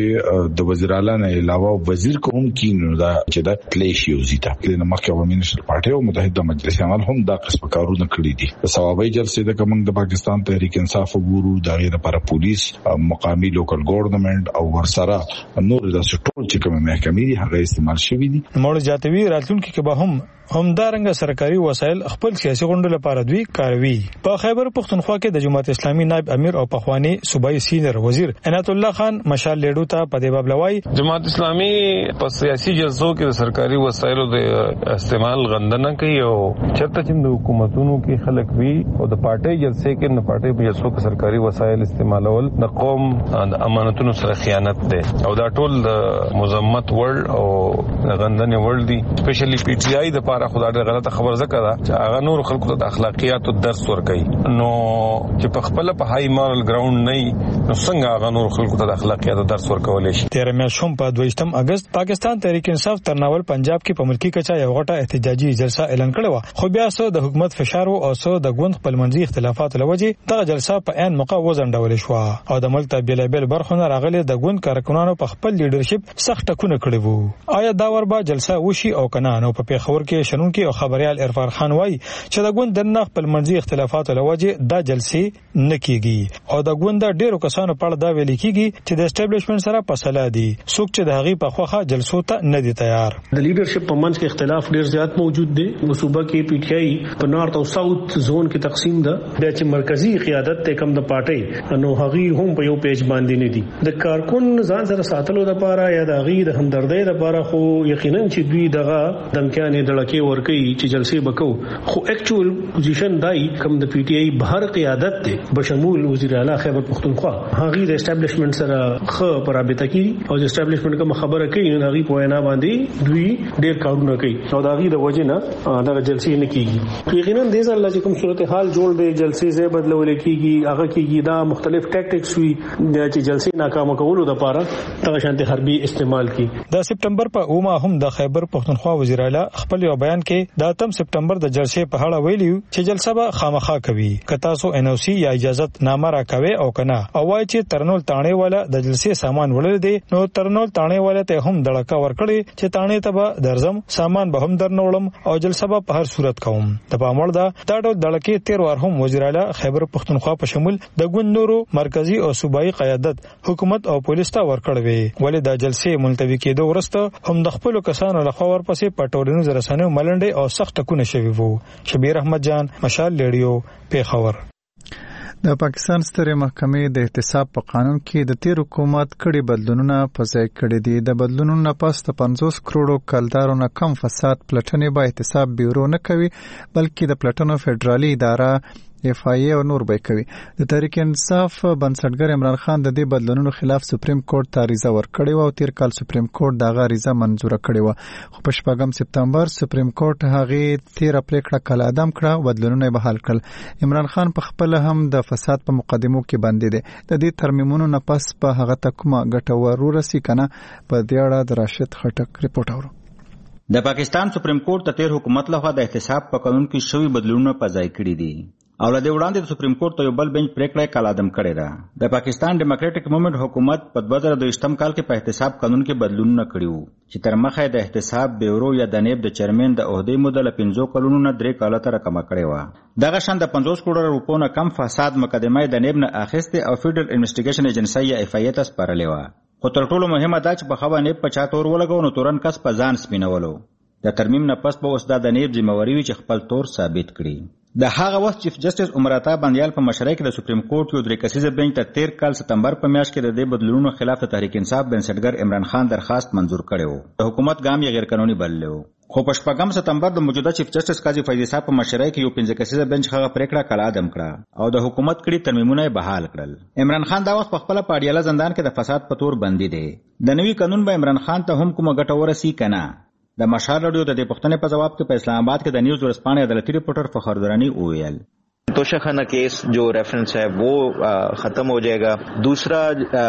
چې د وزیر اعلی نه علاوه وزیر کوم کینو دا چې د تلیشي وزیتا د مخکې ومنشل پارټي او متحده مجلس عمل هم دا قسم کارونه کړی دي. د ثوابي جلسې د کوم د پاکستان تحریک انصاف وګورو د غیر لپاره پولیس مقامی لوکل ګورنمنت او ورسره نور د ټول چې کوم محکمې هغه استعمال شوی دي. موږ جاتوی راتلونکي کې به هم همدارنګه سرکاري وسایل خپل سیاسي غونډو لپاره دوی کاروي. په خیبر پختونخوا کې د جماعت اسلامي نائب امیر او پخوانی صوبایي سینیئر وزیر عنایت الله خان مشال لیډو ته په دې باب لوي جماعت اسلامي په سیاسي جلسو کې د سرکاري وسایلو د استعمال غندنه کوي او چرته چې د حکومتونو کې خلک وي او د پارټي جلسې کې نه پارټي په جلسو کې سرکاري وسایل استعمالول د قوم د امانتونو سره خیانت ده او دا ټول د مذمت ور او غندنه ور دي. سپیشلی پی ټی آی د خدای دې غلطه خبر زکه دا چې هغه نور خلکو ته د اخلاقیاتو درس ورکړي نو چې په خپل په هاي مورال ګراوند نه نو څنګه هغه نور خلکو ته د اخلاقیاتو درس ورکول شي. تیر میاشم په دویشتم اگست پاکستان تحریک انصاف ترناول پنجاب کې په ملکی کچا یو غټه احتجاجي جلسه اعلان کړو خو بیا سو د حکومت فشار او سو د ګوند خپل منځي اختلافات لوجه دغه جلسه په عین موقع وزندول شو او د ملک ته بیل بیل برخونه راغلي د ګوند کارکونانو په خپل لیډرشپ سخت ټکونه کړی وو. آیا دا وربا جلسه وشي او کنه نو په پیښور کې شنونکو او خبريال عرفان خان وای چې د ګوند د خپل منځي اختلافات لوجه د جلسې نکېږي او د ګوند ډیرو کسانو په اړه دا ویل کېږي چې د اسټابلیشمنت سره فاصله دي څوک چې د هغه په خوخه جلسو ته نه دي تیار. د لیډرشپ په منځ کې اختلاف ډیر زیات موجود دی. صوبه کې پی ټی آی په نارث او ساوث زون کې تقسیم ده د چې مرکزی قیادت ته کم د پارټي نو هغه هم په یو پیج باندې نه دي. د کارکون ځان سره ساتلو لپاره یا د غیر همدردۍ لپاره خو یقینا چې دوی دغه دمکانې دړکې ورکي چې جلسې وکاو خو اکچوال پوزیشن دای کوم د پی ټی آی بهر قیادت ته بشمول وزیر اعلی خیبر پختونخوا هغه د اسټابلیشمنت سره خو پر رابطه کوي او د اسټابلیشمنت کوم خبره کوي نو هغه په وینا باندې دوی ډیر کارونه کوي او دا غي د وجه نه دغه جلسې نه کیږي. یقینا د ځل چې کوم صورتحال جوړ دی جلسې زې بدلول کیږي هغه کیږي دا مختلف ټیکټکس وي چې جلسې ناکامه کولو لپاره دغه شانتي حربي استعمال کی. د سپټمبر په اومه هم د خیبر پختونخوا وزیر اعلی خپل یو بیان کې د اتم سپټمبر د جلسې په اړه ویلي چې جلسه به خامخا کوي کتا سو ان او سی یا اجازه نامه راکوي او کنه او وایي چې ترنول تانه والا د جلسې سامان وړل دي نو ترنول تانه والا ته هم دړکا ورکړي چې تانه ته به درزم سامان به هم درنولم او جلسه به په هر صورت کوم. د پاموړ دا دا ډول دړکې تیر ور هم وزیر اعلی خیبر پختونخوا په شمول د ګوند نورو مرکزی او صوبایي قیادت حکومت او پولیس ته ورکړوي ولې د جلسې ملتوي کېدو ورسته هم د خپل کسانو لخوا ورپسې پټورینو زرسانه ملنډي او سخت ټکونه شوي وو. شبیر احمد جان مشال لیډیو پیښور. د پاکستان سترې محکمې د احتساب په قانون کې د تیر حکومت کړي بدلونونه په ځای کړي دي. د بدلونونو پس د پنځوس کروڑو کلدارو نه کم فساد پلټنې به احتساب بیورو نه کوي بلکې د پلټنو فدرالي اداره اف آی ای او نور به کوي. د تحریک انصاف بنسټګر عمران خان د دې بدلونونو خلاف سپریم کورټ ته عریضه ورکړې او تیر کال سپریم کورټ دغه عریضه منزور کړې و خو په شپږم سپتمبر سپریم کورټ هغه تیر پریکړه کله ادم کړه بدلونونه به حل کړل. عمران خان په خپل هم د فساد په مقدمو کې باندې دي. د دې ترمیمونو نه پس په هغه تکمه ګټور ورسې کنه په دې اړه د راشد خټک ریپورت اورو. د پاکستان سپریم کورټ د تیر حکومت لخوا د احتساب په قانون کې شوی بدلونونه په ځای کړي دي او لدې وړاندې د سپریم کورټ ته یو بل بنچ پریکړه کال ادم کړې ده. د پاکستان ډیموکراټک موومېنټ حکومت په دوه زره دویشتم کال کې په احتساب قانون کې بدلونونه کړي وو چې تر مخه د احتساب بیورو یا د نیب د چیرمن د عہدې موده له پنځو کلونو نه درې کاله ته راکمه کړې وه. دغه شان د پنځوس کروڑ روپو نه کم فساد مقدمه د نیب نه اخیستې او فیډرل انویسټیګیشن ایجنسی یا اف آی ای ته سپارلې وه. خو تر ټولو مهمه دا چې په خوا نیب په چا تور ولګو نو تورن کس په ځان سپینولو. د ترمیم نه پس به اوس دا د نیب ذمہواري وي چې خپل تور ثابت کړي. د هغه وخت چیف جسټس عمر عطا بندیال په مشرۍ کې د سپریم کورټ یو درې کسیزه بنچ ته تیر کال ستمبر په میاشت کې د دې بدلونونو خلاف د تحریک انصاف بنسټګر عمران خان درخواست منزور کړی و. د حکومت ګام یې غیر قانوني بللی و. خو په شپږم ستمبر د موجوده چیف جسټس قاضي فیض صاحب په مشرۍ کې یو پنځه کسیزه بنچ هغه پریکړه کالعدم کړه او د حکومت کړي ترمیمونه یې بحال کړل. عمران خان دا وخت په خپل پاډیاله زندان کې د فساد په تور بندي دی. د نوي قانون به عمران خان ته هم کومه ګټه ورسي کنه؟ د مشال رادیو د دې پوښتنې په جواب کې په اسلام آباد کې د نیوز ورسپانې عدالتي رپورټر فخر درانی وویل तोशाखाना केस जो रेफरेंस है वो खत्म हो जाएगा. दूसरा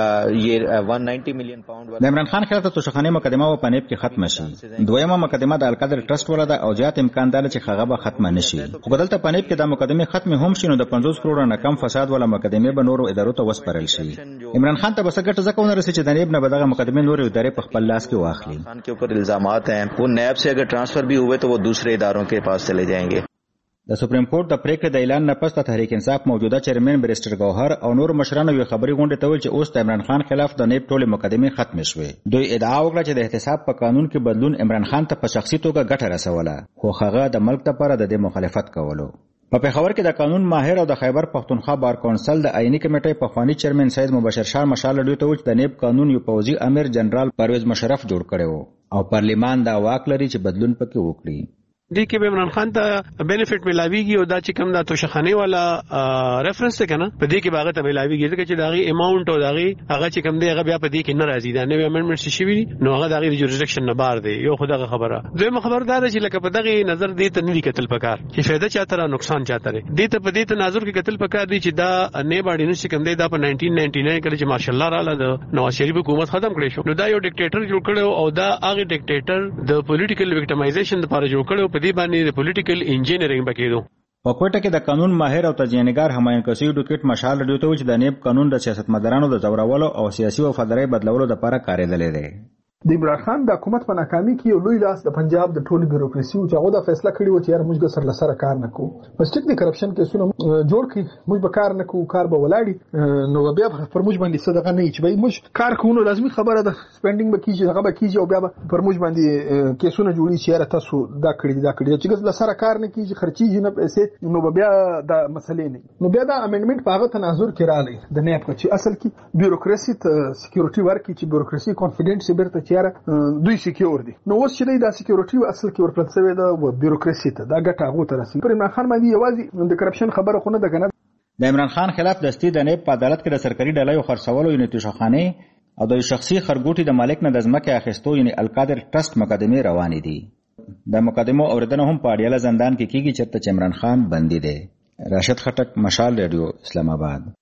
ये एक सौ नब्बे मिलियन पाउंड वाला इमरान खान خلاف توشخانه مقدمه و پنیب کې ختم شي. دویمه مقدمه د القادر ټرست ولا د اوجات امکان دی چې هغه به ختم نشي. خو بدلته پنیب کې د مقدمه ختم هم شي نو د پنځوس کروڑ نه کم فساد ولا مقدمه به نورو ادارو ته وسپارل شي. عمران خان ته بسګټ ځکه ونرسي چې د نیب نه بدغه مقدمه نورو ادارې په خپل لاس کې واخلي. خان के ऊपर इल्जामात हैं वो नेब से अगर ट्रांसफर भी हुए तो वो दूसरे इदारों के पास चले जाएंगे. د سپریم کورټ د پریکړې د اعلان نه پس د تحریک انصاف موجوده چیرمن بریسټر ګوهر او نور مشرانو یو خبري غونډه ته ویل چې اوس د عمران خان خلاف د نیب ټولې مقدمې ختم شوې. دوی ادعا وکړه چې د احتساب په قانون کې بدلون عمران خان ته په شخصي توګه ګټه رسوله خو هغه د ملک لپاره د دې مخالفت کولو. په پیښور کې د قانون ماهر او د خیبر پښتونخوا بار کونسل د آئینی کمیټې په خواني چیرمن سید مبشر شاه مشال لډو ته ویل چې د نیب قانون یو پوځي امیر جنرال پرویز مشرف جوړ کړو او پارلیمان دا واک لري چې بدلون پکې وکړي. دی کې به عمران خان ته بینیفټ ملاويږي او دا چې کوم دا توشخانه والا ریفرنس ته کنه په دې کې باغ ته ملاويږي ځکه چې داغي اماونت او داغي هغه چې کوم دی هغه بیا په دې کې ناراضي ده. نو امندمنت شي وی نو هغه داغي جوریسډکشن نه بار دی. یو خدای خبره دوی خبردار چې لکه په دغه نظر دی ته نه قتل پکار چې فائدہ چاته را نقصان چاته دی دی ته په دې ته ناظر کې قتل پکار دی چې دا نه باندې نشي کوم دی دا په نائنټین نائنټی ناین کې چې ماشاءالله رااله د نواز شریف حکومت ختم کړی شو. نو دا یو ډیکټیټر جوړ کړو او دا هغه ډیکټیټر د پولیټیکل وکټمایزیشن لپاره جوړ کړو. په دې باندې د انجینرینګ بکیدو. په کوټه کې د قانون ماهر او تجزیه‌نګار همایون کسی ډوکټ مشال لډو ته چې د نیب قانون د سیاستمدارانو د زورولو او سیاسي وفادارۍ بدلولو لپاره کارېدلې ده. د عمران خان د حکومت په ناکامۍ کې یو لوی لاس د پنجاب د ټولو بیوروکراسي او هغه د فیصله کړی و چې یار موږ سره لسره کار نکو بس ټیک د کرپشن کیسونه جوړ کړي موږ به کار نکو کار به ولاړی نو بیا پر موږ باندې صدقه نه چې به موږ کار کوو لازمي خبره ده سپینډینګ به کیږي هغه به کیږي او بیا پر موږ باندې کیسونه جوړي چې یار تاسو دا کړی دا کړی چې لسره کار نه کیږي خرچي نه پیسې نو بیا د مسلې نه نو بیا د امندمنت په هغه تناظر کې راغلی د نه چې اصل کې بیوروکراسي ته سکیورټي ورکړي چې بیوروکراسي کانفیډنس بیرته چیرې دوی سکیور دي. نو اوس چې دا سکیورټي اصل کې ورپلت شوی دا بیوروکراسي ته دا ګټه هغه ته رسېږي. پر عمران خان باندې یوازې د کرپشن خبره خو نه ده کنه. د عمران خان خلاف دستي د نیب په عدالت کې د سرکاري ډلې خرڅولو یونیټ شخانه او د شخصي خرګوټي د مالک نه د ځمکې اخیستو یعنی القادر ټرست مقدمه روانې دي. د مقدمو اوریدنه هم په اډیاله زندان کې کیږي چې عمران خان بندي دی. راشد خټک، مشال ریډیو، اسلام آباد.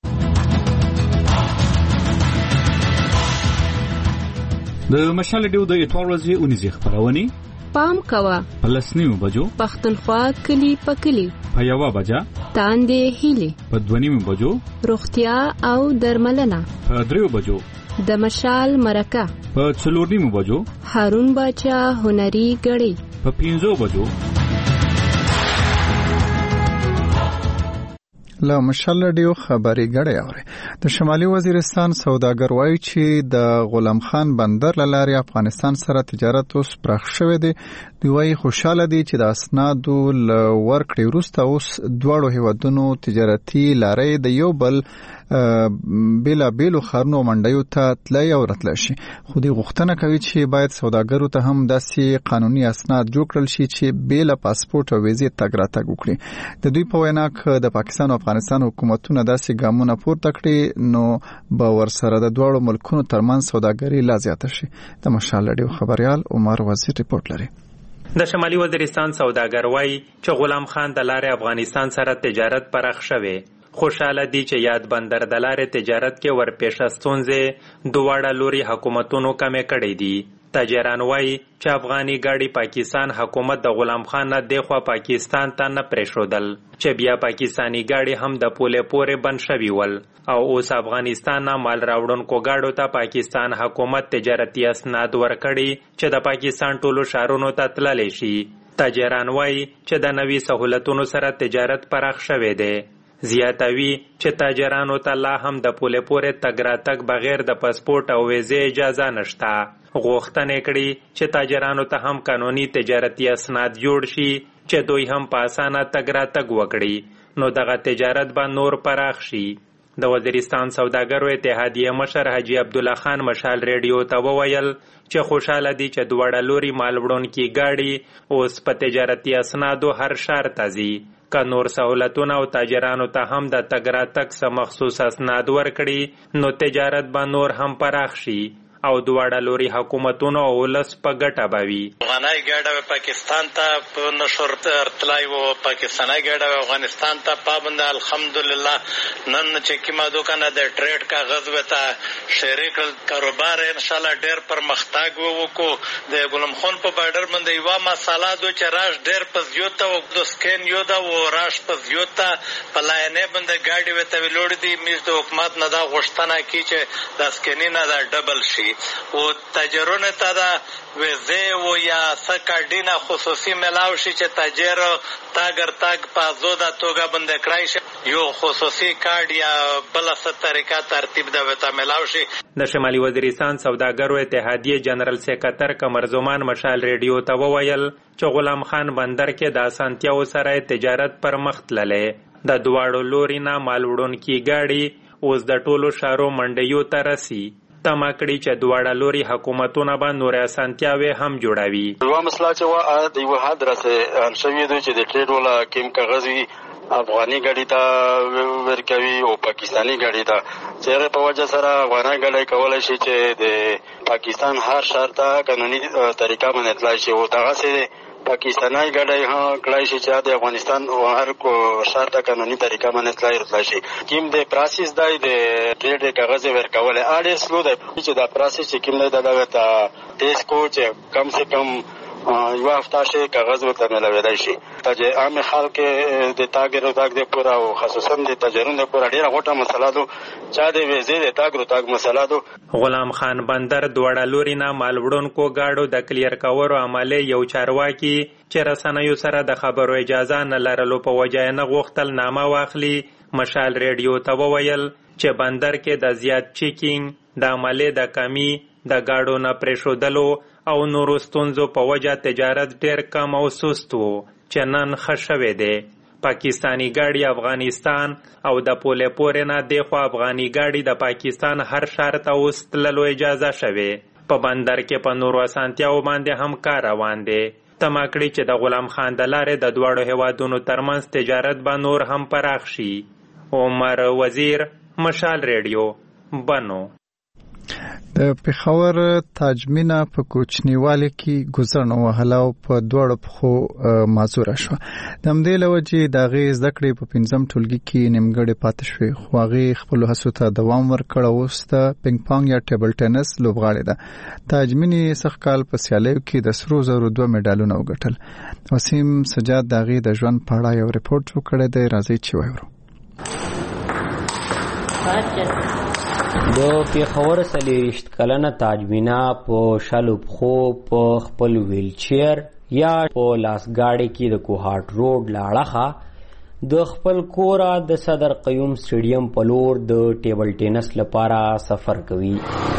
د مشال ډیو د اتوار ورځې اونیزه خبرونه پام کوا پلسنیو بجو پختونخوا کلی پکلی په یوا بجا تاندې هیلي په دونیمو بجو روغتیا او درملنه په دریو بجو د مشال مرکه په څلورنیمو بجو هارون باچا هنري غړي په پینځو بجو له مشال ډیو خبري غړي اوري. د شمالي وزیرستان سوداګر وایي چې د غلام خان بندر لاري افغانستان سره تجارت اوس پراخ شوی دی. دوی وایي خوشاله دي چې د اسنادو ل ورکړې وروسته اوس دواړو هیوادونو تجارتي لارې د یو بل بلا بیلو خارنو منډیو ته تلای او راتل شي. خو دې غوښتنه کوي چې باید سوداګرو ته هم داسې قانوني اسناد جوړ کړل شي چې بیل پاسپورت او ویزې تګ راتګ وکړي. د دوی په وینا ک د پاکستان او افغانستان حکومتونه داسې ګامونه پورته کړي نو به ورسره د دوړو ملکونو ترمنځ سوداګري لا زیاته شي. د مشال ډیو خبريال عمر وزیر ریپورت لري. د شمالي وزیرستان سوداګر وایي چې غلام خان د لارې افغانستان سره تجارت پراخ شوی. خوشاله دي چې یاد بندر د لارې تجارت کې ورپېښه ستونزې دواړه لوري حکومتونو کمې کړې دي. تاجران وایي چې افغاني ګاډي پاکستان حکومت د غلام خان نه دغه پاکستان ته نه پرېښودل چې بیا پاکستانی ګاډي هم د پولې پورې بند شوي ول او اوس افغانستان نه مال راوړونکو ګاډو ته پاکستان حکومت تجارتي اسناد ورکړي چې د پاکستان ټولو ښارونو ته تللی شي. تاجران وایي چې د نوي سہولتونو سره تجارت پراخ شوی دی. زیاتوي چې تاجرانو ته لا هم د پولې پورې تګ راتګ بغیر د پاسپورت او ویزې اجازه نشته. غوښتنې کړي چې تاجرانو ته هم قانوني تجارتي اسناد جوړ شي چې دوی هم په اسانه تګ راتګ وکړي، نو دغه تجارت به نور پراخ شي. د وزیرستان سوداګرو اتحادیه مشر حاجی عبدالله خان مشال ریډیو ته وویل چې خوشاله دي چې دواړه لوري مال وړونکي ګاډي اوس په تجارتي اسنادو هر ښار ته ځي. که نور سہولتونه او تاجرانو ته هم د تګ راتګ څه مخصوص اسناد ورکړي نو تجارت به نور هم پراخ شي او دواړه لوري حکومتونو او ولس په ګټه به وي. افغاني ګاډه پاکستان ته په نشر تلای وو، پاکستاني ګاډه افغانستان ته پابند. الحمدلله نن چې کیما دوکانه د ټریډ کاغذ وته شریک کاروبار ان شاء الله ډېر پرمختګ وکړو. د ګلم خان په بارډر باندې یو مساله دو چې راش ډېر په زیوته او د سکین یو دا و راش په زیوته په لاینه باندې ګاډي وته ویلوړ دي. میز د حکومت نه دا غوښتنه کی چې د سکینینه دا ډبل شي او تاجرونه ته دا ویزه و یا سکاډینا خصوصي ملاو شي چې تاجر تاګر تاګ په زوده توګه باندې کړای شي یو خصوصي کارت یا بل څه طریقه ترتیب دا وته ملاو شي. د شمالي وزیرستان سوداګرو اتحادیه جنرال سیکرټر قمر زمان مشال ریډیو ته وویل چې غلام خان بندر کې د اسانتیاو سره تجارت پر مخ تللی. د دواړو لوري نه مال وړونکي ګاډي اوس د ټولو ښارو منډیو ته رسي. تمه کړي چې دواړه لوري حکومتونه به نور اسانتیاوې هم جوړوي. یوه مسله چې وه د یوه حد راسې حل شوې ده چې د ټریډ والا کیم کاغذ وي افغاني ګاډي ته ورکوي او پاکستاني ګاډي ته، چې هغې په وجه سره افغاني ګاډی کولی شي چې د پاکستان هر ښار ته قانوني طریقه باندې تللی شي او دغسې پاکستاني ګاډی هم کړای شي چې د افغانستان هر ښار ته قانوني طریقه باندې تللی راتلی شي. کوم د پراسیس دی د ټریډ کاغذ ورکولی اړ سلو دی چې دا پراسیس چې کوم دی د دغه ته تیز کو چې کم سے کم یوه هفته شي کاغذ ورته میلاویدی شي. چې عام خلک د تاګ راتګ دپاره او خصوصا د تاجرونو دپاره ډېره غوټه مسله ده چا د ویزې د تاګ راتګ مسله ده. غلام خان بندر دواړه لوري نه مال وړونکو ګاډو د کلیر کولو عملې یو چارواکي چې رسنیو سره د خبرو اجازه نه لرلو په وجه یې نه غوښتل نامه واخلي مشال ریډیو ته وویل چې بندر کې د زیات چیکینګ د عملې د کمی د ګاډو نه پرېښودلو او نورو ستونزو په وجه تجارت ډېر کم او سست و چې نن ښه شوی دی. پاکستانی ګاډي افغانستان او د پولې پورې نه دېخوا افغاني ګاډي د پاکستان هر ښار ته اوس تللو اجازه شوې. په بندر کې په نورو اسانتیاو باندې هم کار روان دی. تمه کړي چې د غلام خان د لارې د دواړو هیوادونو ترمنځ تجارت به نور هم پراخ شي. عمر وزیر، مشال ریډیو، بنو. د پېښور تاجمینه په کوچنیوالي کې ګذر وهله او په دواړو پښو معذوره شوه. د همدې له وجې د هغې زده کړې په پنځم ټولګي کې نیمګړې پاتې شوې، خو هغې خپلو هڅو ته دوام ورکړ او اوس د پینګ پانګ یا ټیبل ټینس لوبغاړې ده. تاجمینې سږ کال په سیالیو کې د سرو زرو دوه میډالونه وګټل. وسیم سجاد د هغې د ژوند په اړه یو ریپورټ جوړ کړی دی، راځئ چې واورو. د پېښور څلېرویشت کلنه تاجمینه په شلو پښو په خپل ویلچیر یا په لاسګاډي کې د کوهاټ روډ له اړخه د خپل کوره د صدر قیوم سټیډیم په لور د ټیبل ټینس لپاره سفر کوي.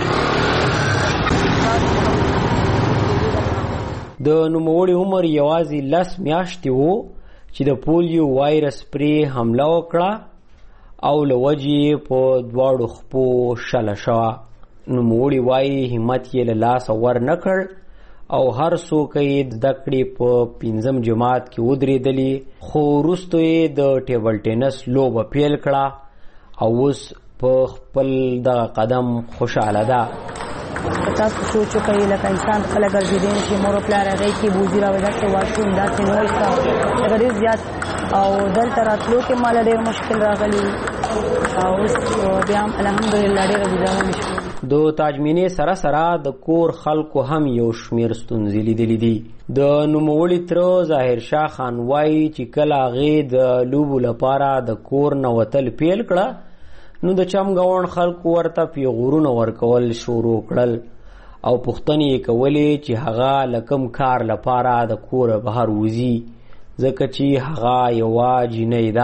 د نوموړي عمر یوازې لس میاشتې وو چې د پولیو وایرس پرې حمله وکړه او لوجې په دواړو خپو شله شوه. نوموړي وایي همت یې له لاسه ور نه کړ او هر څوک یې زده کړې په پنځم جماعت کې ودرېدلي، خو وروسته یې د ټیبل ټینس لوبه پیل کړه او اوس په خپل دغه قدم خوشحاله ده. تاسو سوچ وکړئ لکه انسان خپله ګرځېدی نه شي، مور او پلار هغې کې بوځي راوړي، داسې واشروم داسې نوی شته لکه ډېر زیات او دلته راتلو کې ماله ډېر مشکل راغلی او اوس بیا هم الحمدلله ډېره ګزاره مې شوې. د تاجمینې سره سره د کور خلکو هم یو شمېر ستونزې لیدلې دي. د نوموړي تره ظاهر شاه خان وایي چې کله هغې د لوبو لپاره د کور نه وتل پیل کړه نو د چمګاونډ خلکو ورته پیغورونه ورکول شروع کړل او پوښتنې یې کولې چې هغه له کوم کار لپاره د کوره بهر وځي ځکه چې هغه یوه جینۍ ده،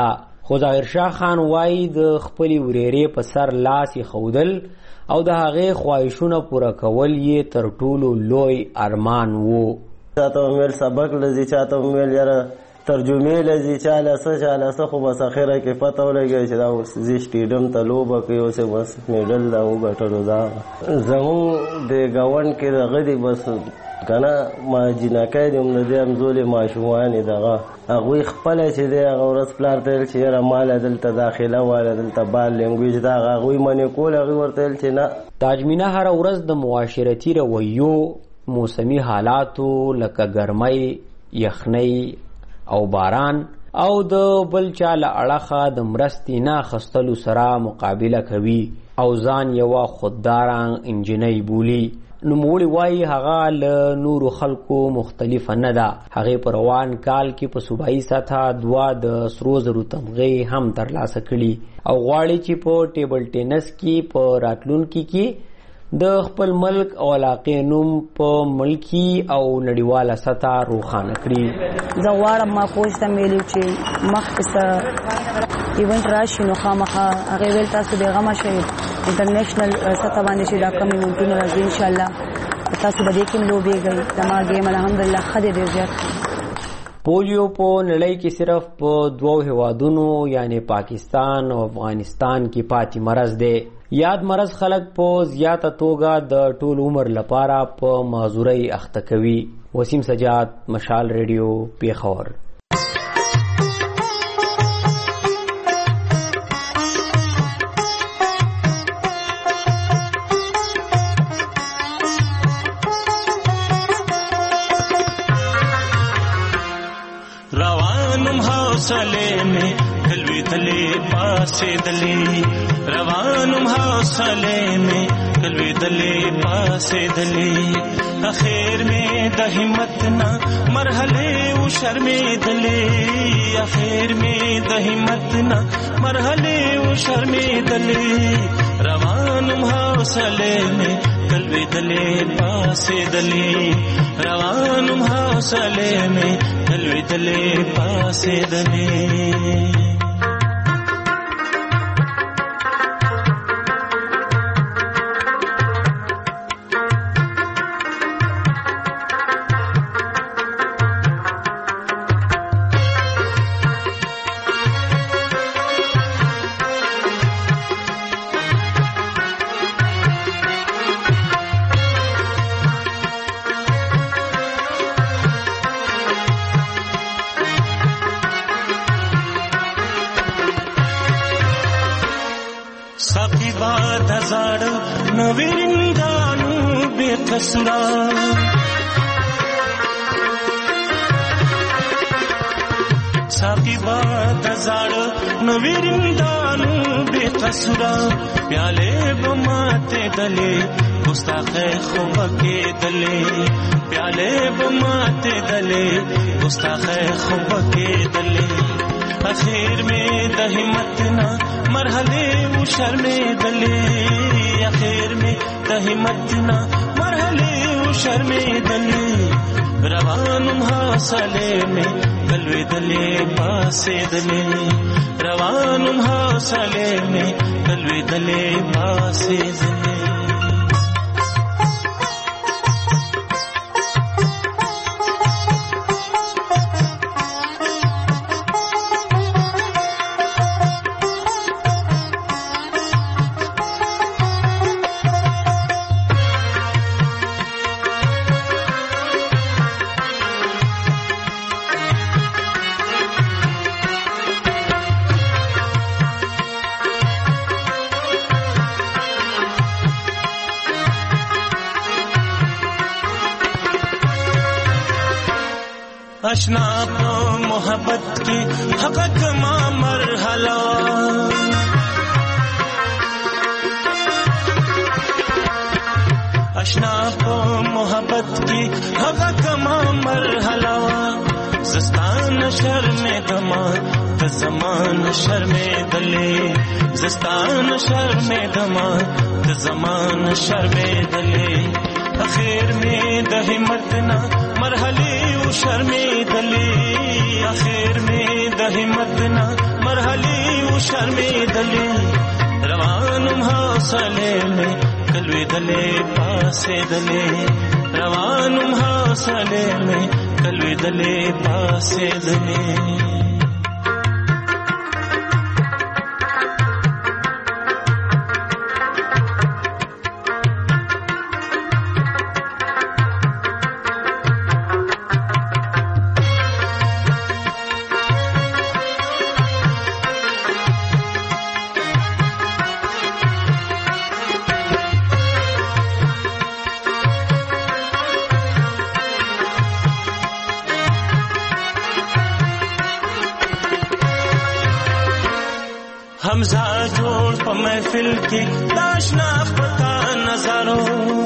خو ظاهر شاه خان وایي د خپلې ورېرې په سر لاس یې ښودل او د هغې خواهشونه پوره کول یې تر ټولو لوی ارمان و. چاته ویل سبق لذي، چاته ویل یاره ترجمې لذي، چاله څه چاله څه، خو بس اخره کې پته ولګي چې دا اوس زی سټیډیم ته لوبه کوي، اوس بس میډل دا وګټلو. دا زمونږ د ګاونډ کې دغه دی بس کنه ما جنکای دی هم د دې همزولې ماشومانې دغه هغوی خپله چې دی هغه ورځ پلار ته ویل چې یاره ماله دلته داخله واله دلته بال لینګویج دا هغوی منې کول. هغوی ورته ویل چې نه. تاجمینه هره ورځ د معاشرتي رویو، موسمی حالاتو لکه ګرمۍ، یخنۍ او باران او د بل چا له اړخه د مرستې نه اخیستلو سره مقابله کوي او ځان یوه خودداره انجنۍ بولي. نوموړي وایي هغه له نورو خلکو مختلفه نه ده. هغې په روان کال کې په صوبایي سطحه دوه د سرو زرو تمغې هم ترلاسه کړي او غواړي چې په ټیبل ټینس کې په راتلونکي کې د خپل ملک او علاقې نوم په ملکی او نړیواله سطح روښانه کړي. زه غواړم ما کوچ ته ویلي چې مخکې څه ایونټ راشي نو خامخا هغې ویل تاسو بېغمه شئ انټرنیشنل سطح باندې چې دا کم ایونټونه راځي انشاءالله تاسو به دې کې هم لوبېږئ. زما ګیم الحمدلله ښه دی ډېر زیات. پولیو په نړۍ کې صرف په دوو هیوادونو یعنی پاکستان او افغانستان کې پاتې مرض دی. یاد مرض خلک په زیاته توګه د ټول عمر لپاره په معذورۍ اخته کوي. وسیم سجاد، مشال ریډیو، پیښور. روانم حوصله میں دلوی دلے پاسے دلے، روانم حوصله میں دلوی دلے پاسے دلے، اخیر میں د ہمت نہ مرحلے او شرمے دلے، اخیر میں د ہمت نہ مرحلے او شرمے دلے، روانم حوصله میں دلوی دلے پاسے دلے، روانم حوصله میں دلوی دلے پاسے دلے. ساقی باد ہزار نویرندانو بے قصرا، ساقی باد ہزار نویرندانو بے قصرا، پیالے بماتے دلے گستاخ خوب کے دلے، پیالے بماتے دلے گستاخ خوب کے دلے، اخیر میں د ہمت نہ مرحلے او شرمے دلے، اخیر میں د ہمت نہ مرحلے او شرمے دلے، روانم حوصلے میں دلوے دلے پاسے دلے، روانم حوصلے میں دلوے دلے پاسے دلے. اشنا پا محبت کی حقق ما مرحلہ، اشنا پا محبت کی حقق ما مرحلہ، زستان شرم دما زمان شرم دلے، زستان شرم دما زمان شرم دلے، اخر میں د همت نا مرحله او شرمېدلې اخر میں د همت نا مرحله او شرمېدلې روانم حوصله میں کلوي دلې پاسې دلې روانم حوصله میں کلوي دلې پاسې دلې حمزہ جوڑ پا محفل کی داشناخ پتا نظارو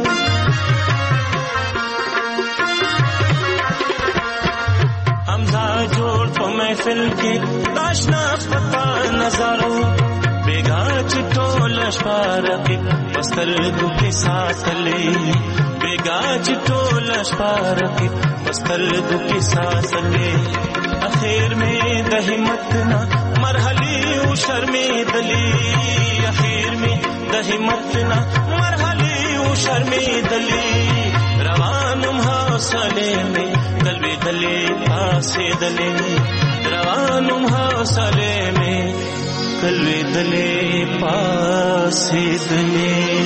حمزہ جوڑ پا محفل کی داشناخ پتا نظارو بیگا چٹو لشپارقی بسترگو کی ساتھ لی بیگا چٹو لشپارقی بسترگو کی ساتھ لی اخیر میں د همت نا مرحله او شرمېدلې اخیر میں د همت نا مرحله او شرمېدلې روانم حوصله میں قلبي دلې پاسې دلې روانم حوصله میں قلبي دلې پاسې دلې